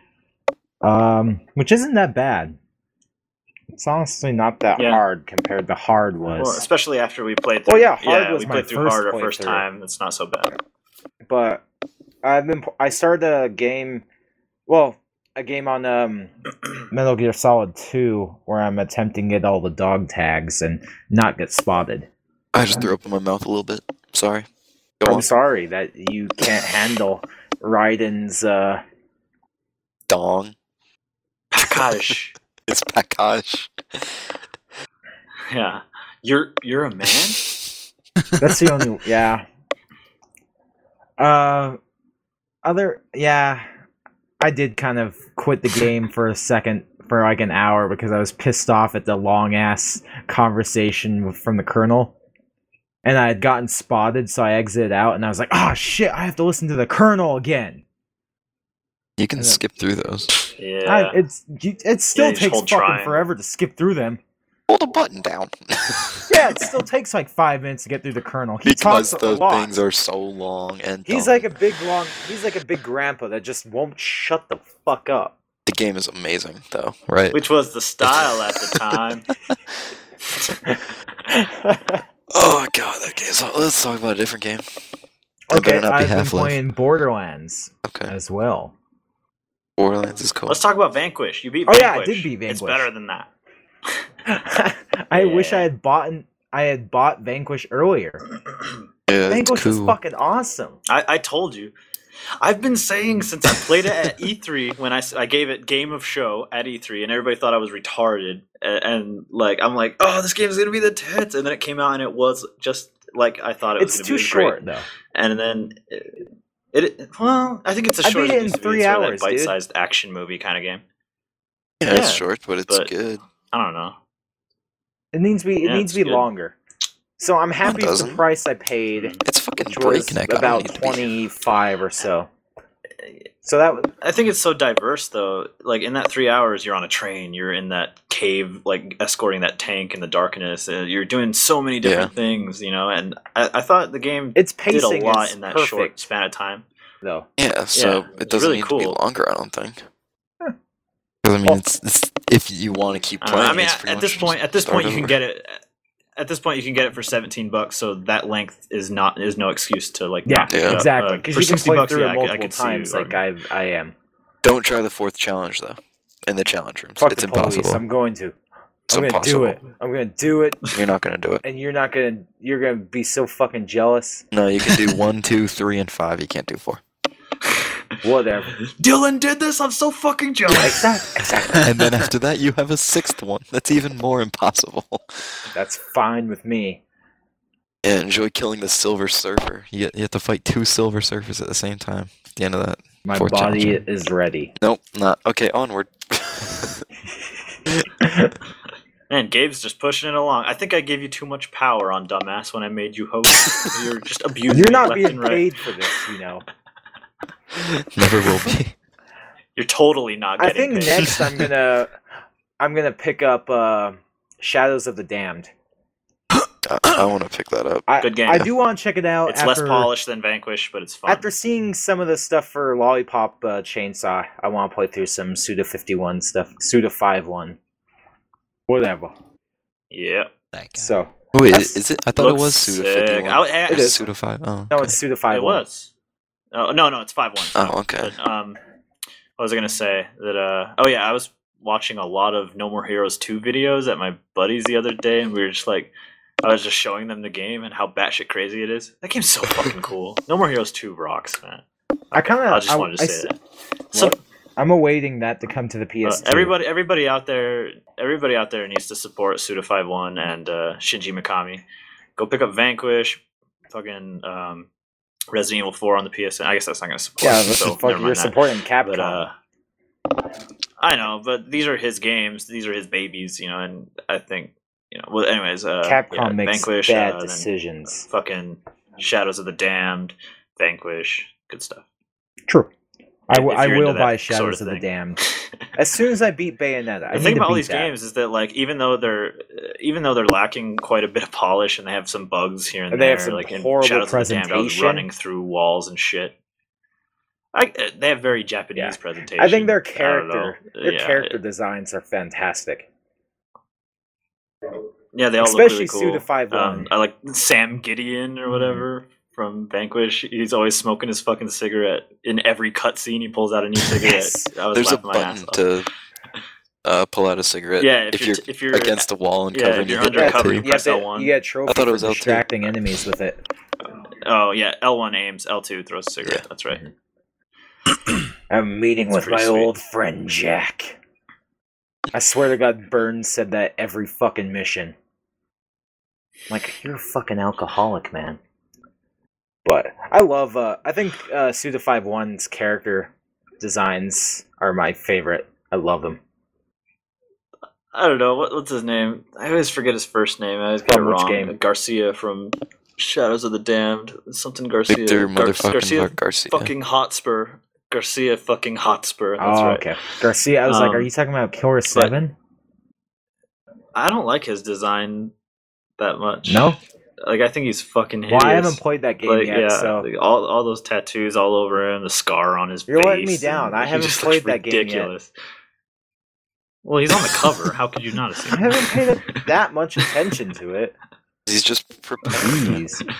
which isn't that bad. It's honestly not that Yeah. hard compared to hard was. Well, especially after we played Oh, through. yeah, hard was we my played through first hard our first playthrough. time. It's not so bad. But I started a game. Well, a game on Metal Gear Solid 2 where I'm attempting to get all the dog tags and not get spotted. I just threw up in my mouth a little bit. Sorry. Go I'm on. sorry that you can't handle Raiden's Dong. Gosh. It's Pakash. Yeah. You're a man? That's the only yeah. I did kind of quit the game for a second for like an hour because I was pissed off at the long ass conversation from the colonel. And I had gotten spotted, so I exited out and I was like, "Oh shit, I have to listen to the colonel again." You can skip through those. Yeah. It still you just takes hold fucking triangle. forever to skip through them. Hold a button down. Yeah, it still takes like 5 minutes to get through the kernel. He Because talks a those lot. things are so long and He's dumb. like a big grandpa that just won't shut the fuck up. The game is amazing, though, right? Which was the style at the time. Oh god, that game. So let's talk about a different game. That Okay, better not be I've been Half-Life. playing Borderlands Okay. as well. Borderlands is cool. Let's talk about Vanquish. You beat Oh, yeah, I Vanquish. did beat It's Vanquish. better than that. I wish Yeah. I had bought Vanquish earlier. Yeah, it's Vanquish is cool. fucking awesome. I told you. I've been saying since I played it at E3 when I gave it Game of Show at E3 and everybody thought I was retarded and like I'm like, oh, this game is gonna be the tits, and then it came out and it was just like I thought it was. It's gonna too be short great. though. And then well, I think it's as I short beat as it in needs to be. 3 It's sort of hours, that dude. bite-sized action movie kind of game. Yeah, it's Yeah, short, but it's but- good. I don't know. It needs to be Yeah, needs to it's be good. longer. So I'm happy with the doesn't. price I paid, It's fucking which was breakneck. I don't about need to be- 25 or so. So that I think it's so diverse though. Like in that 3 hours, you're on a train. You're in that cave, like escorting that tank in the darkness. You're doing so many different things, you know. And I thought the game its did pacing a lot is in that perfect short span of time. though. Yeah, so Yeah, it it's doesn't really need to be cool. longer, I don't think. Huh. Because I mean, Oh. it's if you want to keep I don't know. playing. I mean, it's pretty at this much point, just at this start point, you can over. get it. At this point, you can get it for $17. So that length is no excuse to like. Yeah, not pick it up. exactly. For Because you can 60 play bucks, through yeah, it I multiple could see times, you like arguing. I am. Don't try the 4th challenge though. In the challenge rooms, Fuck it's the police. impossible. I'm going to. It's I'm gonna impossible. do it. I'm gonna do it, You're not gonna do it. and you're gonna be so fucking jealous. No, you can do 1, 2, 3, and 5. You can't do 4. Whatever. Dylan did this. I'm so fucking jealous. Exactly. And then after that, you have a 6th one. That's even more impossible. That's fine with me. Yeah, enjoy killing the Silver Surfer. You have to fight 2 Silver Surfers at the same time. At the end of that. My 4th body challenge. is ready. Nope, not okay. Onward. Man, Gabe's just pushing it along. I think I gave you too much power on Dumbass when I made you host. You're just abusing You're me not left being and right. paid for this, you know. Never will be. You're totally not I getting think paid. next I'm gonna pick up Shadows of the Damned. I want to pick that up. Good game. I do want to check it out. It's less polished than Vanquish, but it's fun. After seeing some of the stuff for Lollipop Chainsaw, I want to play through some Suda 51 stuff, Suda 5-1, whatever. Yeah. That guy. So Wait, That's- is it? I thought it Looks was Suda sick. 51. I- It is. Suda 5. Oh, no, okay. it's Suda 5-1. It was. Oh, no, it's 5-1. Oh, okay. But, what was I gonna say? That oh yeah, I was watching a lot of No More Heroes 2 videos at my buddies the other day, and we were just like, I was just showing them the game and how batshit crazy it is. That game's so fucking cool. No More Heroes 2 rocks, man. I kind of I just wanted to say that. So I'm awaiting that to come to the PS2. everybody out there needs to support Suda 5-1 and Shinji Mikami. Go pick up Vanquish, fucking Resident Evil 4 on the PSN. I guess that's not going to support. Yeah, it, that's so the fuck never you're mind that. supporting Capcom. But I know, but these are his games. These are his babies, you know. And I think, you know. Well, anyways, Capcom yeah, makes Vanquish, bad then decisions. fucking Shadows of the Damned, Vanquish, good stuff. True. I If you're will into buy that Shadows sort of of the thing. Damned as soon as I beat Bayonetta. I The need thing to about all beat these that. games is that, like, even though they're lacking quite a bit of polish and they have some bugs here and And they there, have some like in horrible Shadows of the Damned, I was presentation. running through walls and shit. They have very Japanese Yeah. presentation. I think their I don't know. character designs are fantastic. Yeah, they all Especially look really cool. Suda 5-1. I like Sam Gideon or whatever from Vanquish. He's always smoking his fucking cigarette in every cutscene. He pulls out a new cigarette. Yes. I was There's a laughing my ass button off. to pull out a cigarette. Yeah, if you're against the wall and yeah, covering, if you you're hit under that cover, too. you press L1. You get a trophy I thought it for was L2. distracting enemies with it. Oh yeah, L1 aims, L2 throws a cigarette. Yeah. That's right. I'm meeting That's with my pretty sweet. old friend Jack. I swear to God, Burns said that every fucking mission. I'm like, you're a fucking alcoholic, man. But I love. I think Suda 5-1's character designs are my favorite. I love them. I don't know what's his name. I always forget his first name. I always get it From which wrong. game? Garcia from Shadows of the Damned. Something Garcia. Victor Garcia motherfucking Garcia. fucking Hotspur. Garcia fucking Hotspur. That's Oh, right. okay. Garcia, I was like, are you talking about Killer 7? I don't like his design that much. No? Like, I think he's fucking hideous. Well, I haven't played that game Like, yet, yeah, so... like, all those tattoos all over him, the scar on his face. You're letting me down. and I he haven't just played looks that game yet. ridiculous. Well, he's on the cover. How could you not have seen I it? haven't paid that much attention to it. He's just prepared. Jeez.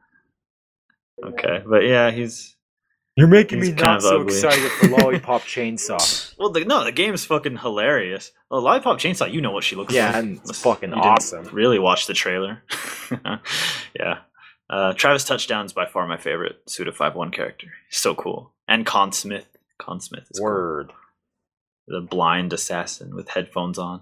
Okay, but yeah, he's... You're making He's me kind not of so ugly. excited for Lollipop Chainsaw. Well, the game's fucking hilarious. Well, Lollipop Chainsaw, you know what she looks Yeah, like. and it's Unless fucking you didn't awesome. Really watch the trailer. Yeah. Travis Touchdown's by far my favorite Suda 5-1 character. He's so cool. And Con Smith. Con Smith is cool. Word. The blind assassin with headphones on.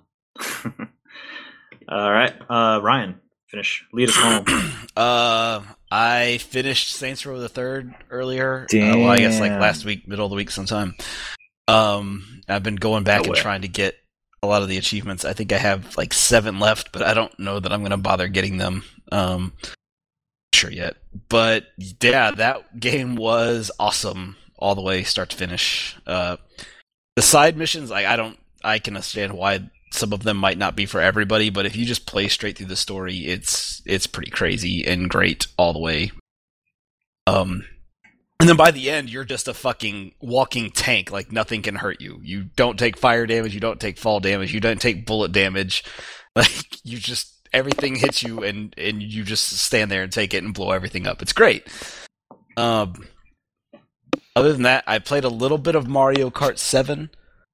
All right, Ryan, lead us home. I finished Saints Row the Third earlier. Damn. Well, I guess like last week, middle of the week sometime. I've been going back No and way. trying to get a lot of the achievements. I think I have like 7 left, but I don't know that I'm going to bother getting them. Sure yet. But yeah, that game was awesome all the way start to finish. The side missions, like I can understand why some of them might not be for everybody, but if you just play straight through the story, it's pretty crazy and great all the way. And then by the end, you're just a fucking walking tank. Like, nothing can hurt you. You don't take fire damage, you don't take fall damage, you don't take bullet damage. Like, you just... everything hits you, and you just stand there and take it and blow everything up. It's great. Other than that, I played a little bit of Mario Kart 7.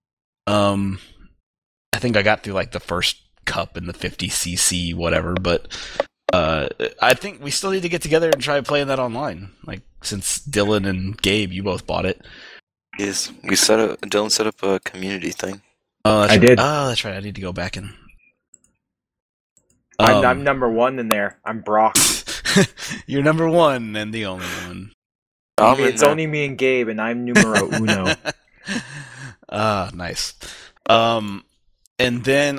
I think I got through like the first cup in the 50cc whatever, but I think we still need to get together and try playing that online. Like, since Dylan and Gabe, you both bought it. Yes, Dylan set up a community thing. I did. Oh, that's right. I need to go back and. I'm number 1 in there. I'm Brock. You're number 1 and the only one. It's only me and Gabe, and I'm numero uno. Nice. And then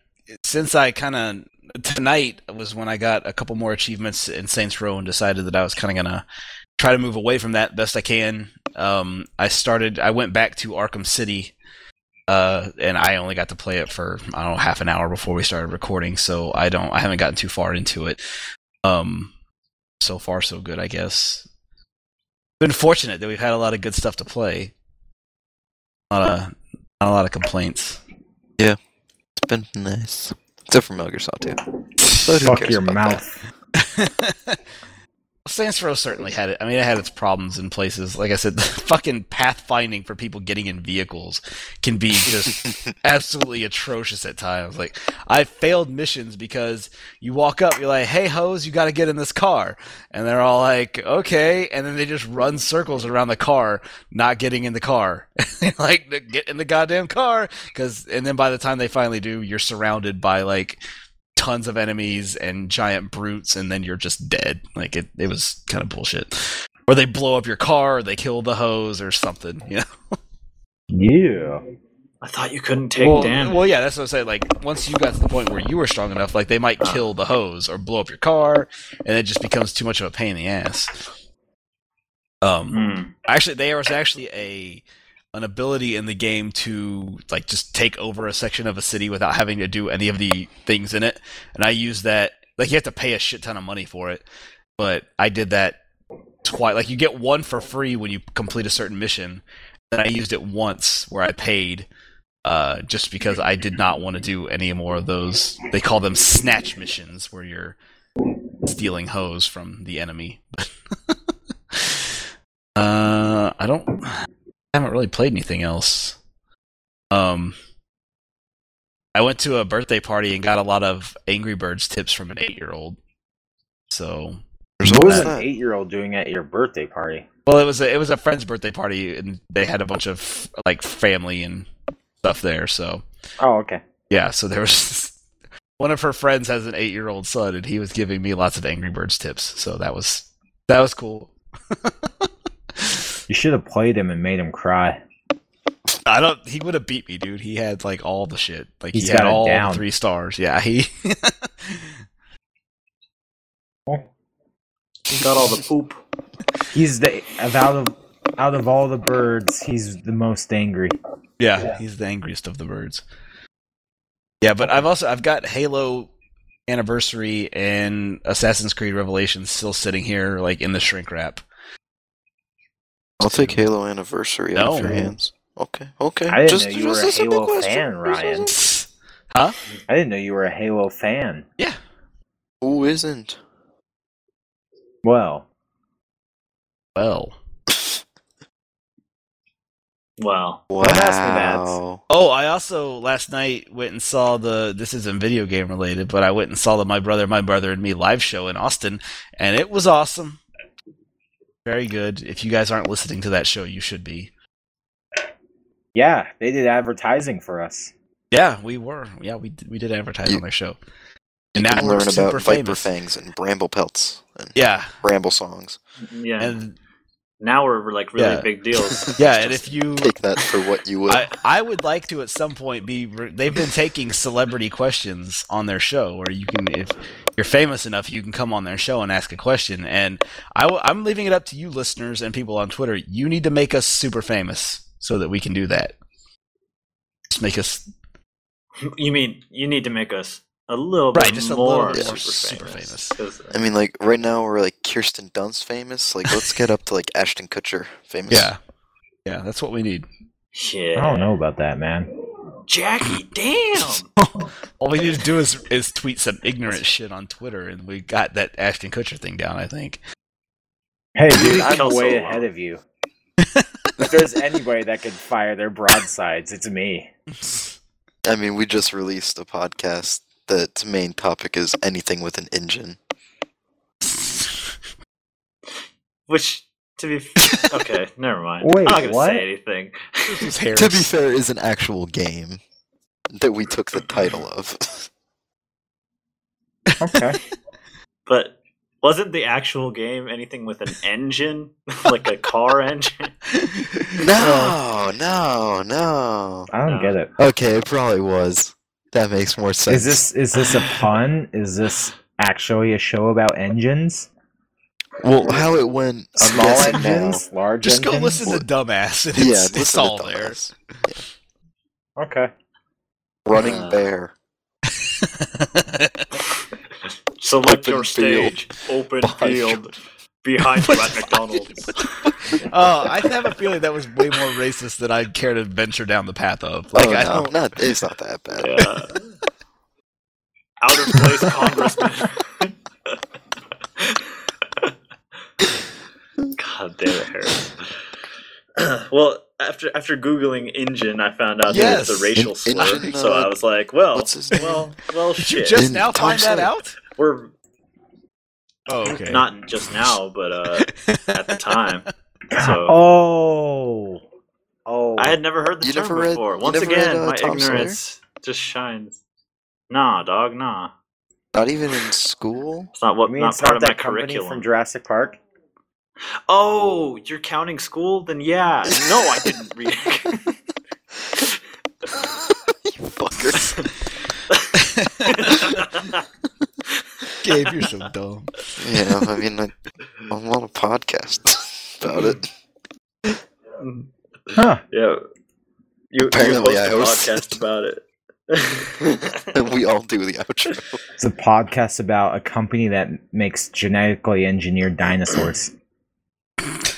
tonight was when I got a couple more achievements in Saints Row and decided that I was kind of gonna try to move away from that best I can. I went back to Arkham City, and I only got to play it for, I don't know, half an hour before we started recording, so I haven't gotten too far into it. So far so good, I guess. Been fortunate that we've had a lot of good stuff to play. Not a lot of complaints. Yeah, it's been nice. Except for Metal Gear Solid 2. But who Fuck cares your about mouth. Saints Row certainly had it. I mean, it had its problems in places. Like I said, the fucking pathfinding for people getting in vehicles can be just absolutely atrocious at times. Like, I failed missions because you walk up, you're like, "Hey, hoes, you got to get in this car," and they're all like, "Okay," and then they just run circles around the car, not getting in the car. Like, get in the goddamn car, and then by the time they finally do, you're surrounded by like tons of enemies and giant brutes, and then you're just dead. Like, it was kind of bullshit. Or they blow up your car, or they kill the hose, or something, you know? Yeah. I thought you couldn't take damage. Well, yeah, that's what I said. Like, once you got to the point where you were strong enough, like, they might kill the hose or blow up your car, and it just becomes too much of a pain in the ass. Actually, there was actually an ability in the game to like just take over a section of a city without having to do any of the things in it, and I used that. Like, you have to pay a shit ton of money for it, but I did that twice. Like, you get one for free when you complete a certain mission, and I used it once where I paid just because I did not want to do any more of those. They call them snatch missions, where you're stealing hose from the enemy. I haven't really played anything else. I went to a birthday party and got a lot of Angry Birds tips from an 8-year-old. So, What was an 8-year-old doing at your birthday party? well, it was a friend's birthday party, and they had a bunch of like family and stuff there. So, Oh, okay. yeah. So there was one of her friends has an 8-year-old son, and he was giving me lots of Angry Birds tips. So that was cool. You should have played him and made him cry. He would have beat me, dude. He had like all the shit. Like, He's he had got it all down. 3 stars. Yeah, he He got all the poop. He's the Out of all the birds, he's the most angry. Yeah, he's the angriest of the birds. Yeah, but I've got Halo Anniversary and Assassin's Creed Revelations still sitting here like in the shrink wrap. I'll take Halo Anniversary No. off your hands. Okay. I didn't know you were a simple Halo question. fan, Ryan. Huh? I didn't know you were a Halo fan. Yeah. Who isn't? Well, Well. Wow. Wow. Don't ask me that. Oh, I also last night went and saw this isn't video game related, but I went and saw the My Brother and Me live show in Austin, and it was awesome. Very good. If you guys aren't listening to that show, you should be. yeah, they did advertising for us. Yeah, we were. Yeah, we did advertise on their show. And You now can we're learn super about Viper famous. Fangs and Bramble Pelts and Yeah. Bramble songs. Yeah. And Now we're like really Yeah. big deals. yeah, and if you Take that for what you will. I would like to at some point they've been taking celebrity questions on their show where you can, if you're famous enough, you can come on their show and ask a question. And I'm leaving it up to you listeners and people on Twitter. You need to make us super famous so that we can do that. Just make us You mean you need to make us a little right, bit just a more little more super super famous? famous. 'Cause, I mean, like, right now we're, like, Kirsten Dunst famous. Like, let's get up to, like, Ashton Kutcher famous. Yeah. Yeah, that's what we need. yeah. I don't know about that, man. Jackie, damn. All we need to do is tweet some ignorant shit on Twitter, and we got that Ashton Kutcher thing down, I think. Hey, dude, I'm Kelso. way ahead of you. If there's anybody that could fire their broadsides, it's me. I mean, we just released a podcast that's main topic is anything with an engine. Which, to be okay, never mind. Wait, I'm not gonna what? say anything. This is Harris. To be fair, is an actual game that we took the title of. Okay. But wasn't the actual game anything with an engine, like a car engine? No. I don't get it. Okay, it probably was. That makes more sense. Is this a pun? Is this actually a show about engines? Well, how it went? I'm Small guessing engines? Large Just engines? go listen to Dumbass, and Now. Yeah, it's listen to all there. Dumbass. Okay. Running Bear. Select Open your field. stage. Open Behind field. Behind you at McDonald's. I have a feeling that was way more racist than I'd care to venture down the path of. Like, Oh, I no, don't. it's not that bad. Yeah. Out of place congressman. God damn it, Harris. Well, after googling engine, I found out that Yes. it's a racial In- slur. engine, So I was like, well, what's his name? well, Did you shit. just In now Tom find that Sawyer. out? We're Oh, okay. not just now, but at the time. So Oh. I had never heard the You term never read- before. you Once never again, read, my Tom Sawyer? ignorance just shines. Nah, dog, nah. Not even in school? It's not what You mean not it's part not of my that company curriculum. from Jurassic Park? Oh, you're counting school? Then yeah. No, I didn't read it. You fucker. Gabe, you're so dumb. Yeah, I mean, I'm on a podcast about it. Huh. Yeah. You Apparently host I a host podcast about it. And we all do the outro. It's a podcast about a company that makes genetically engineered dinosaurs. Was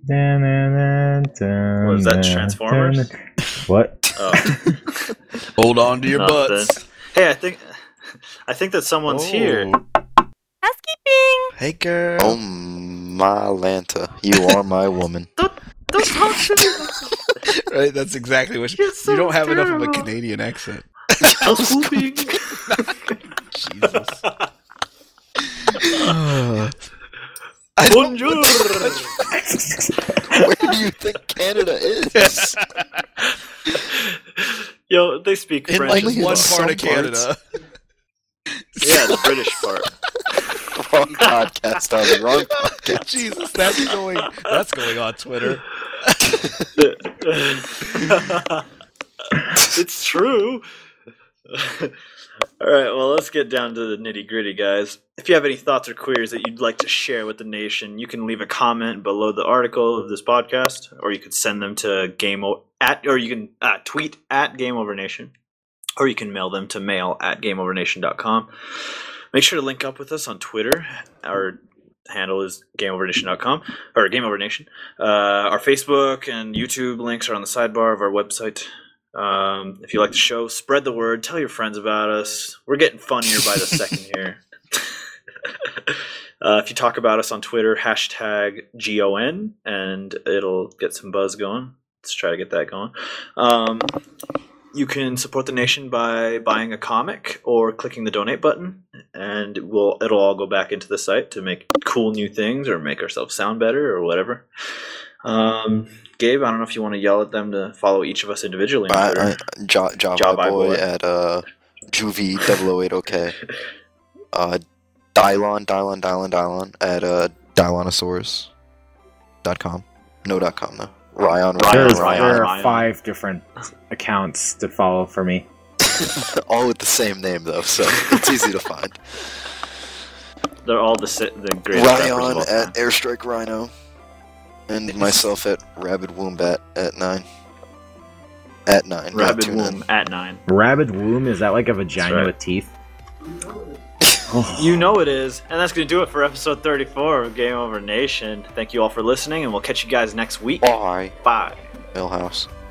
that Transformers? What? Oh, Hold on to your nothing. butts. Hey, I think that someone's here. Hey, girl. Oh my Lanta, you are my woman. Don't talk to me. Right, that's exactly what You're so you don't have enough of a terrible. Canadian accent. Housekeeping. Jesus. I Bonjour. Where do you think Canada is? Yo, they speak In French. like Only in one some part of parts. Canada. Yeah, the British part. Wrong podcast, darling. Wrong podcast. Jesus, that's going on Twitter. It's true. All right, well, let's get down to the nitty gritty, guys. If you have any thoughts or queries that you'd like to share with the nation, you can leave a comment below the article of this podcast, or you could send them to or you can tweet at GameOverNation, or you can mail them to mail@gameovernation.com. Make sure to link up with us on Twitter. Our handle is gameovernation.com or GameOverNation. Our Facebook and YouTube links are on the sidebar of our website. If you like the show, spread the word. Tell your friends about us. We're getting funnier by the second here. If you talk about us on Twitter, #GON, and it'll get some buzz going. Let's try to get that going. You can support the nation by buying a comic or clicking the donate button, and it'll all go back into the site to make cool new things or make ourselves sound better or whatever. Gabe, I don't know if you want to yell at them to follow each of us individually on Twitter. Java Boy at Juvie080K. Dylon at Dylonosaurus.com. No.com though. Ryan. There are 5 different accounts to follow for me. All with the same name though, so it's easy to find. They're all the greatest rappers of all Ryan time. at Airstrike Rhino. And myself at Rabid Wombat at 9. At 9. Rabid Womb at 9. Rabid womb, is that like a vagina right. with teeth? You know it is. And that's going to do it for episode 34 of Game Over Nation. Thank you all for listening, and we'll catch you guys next week. Bye. Bye. Millhouse.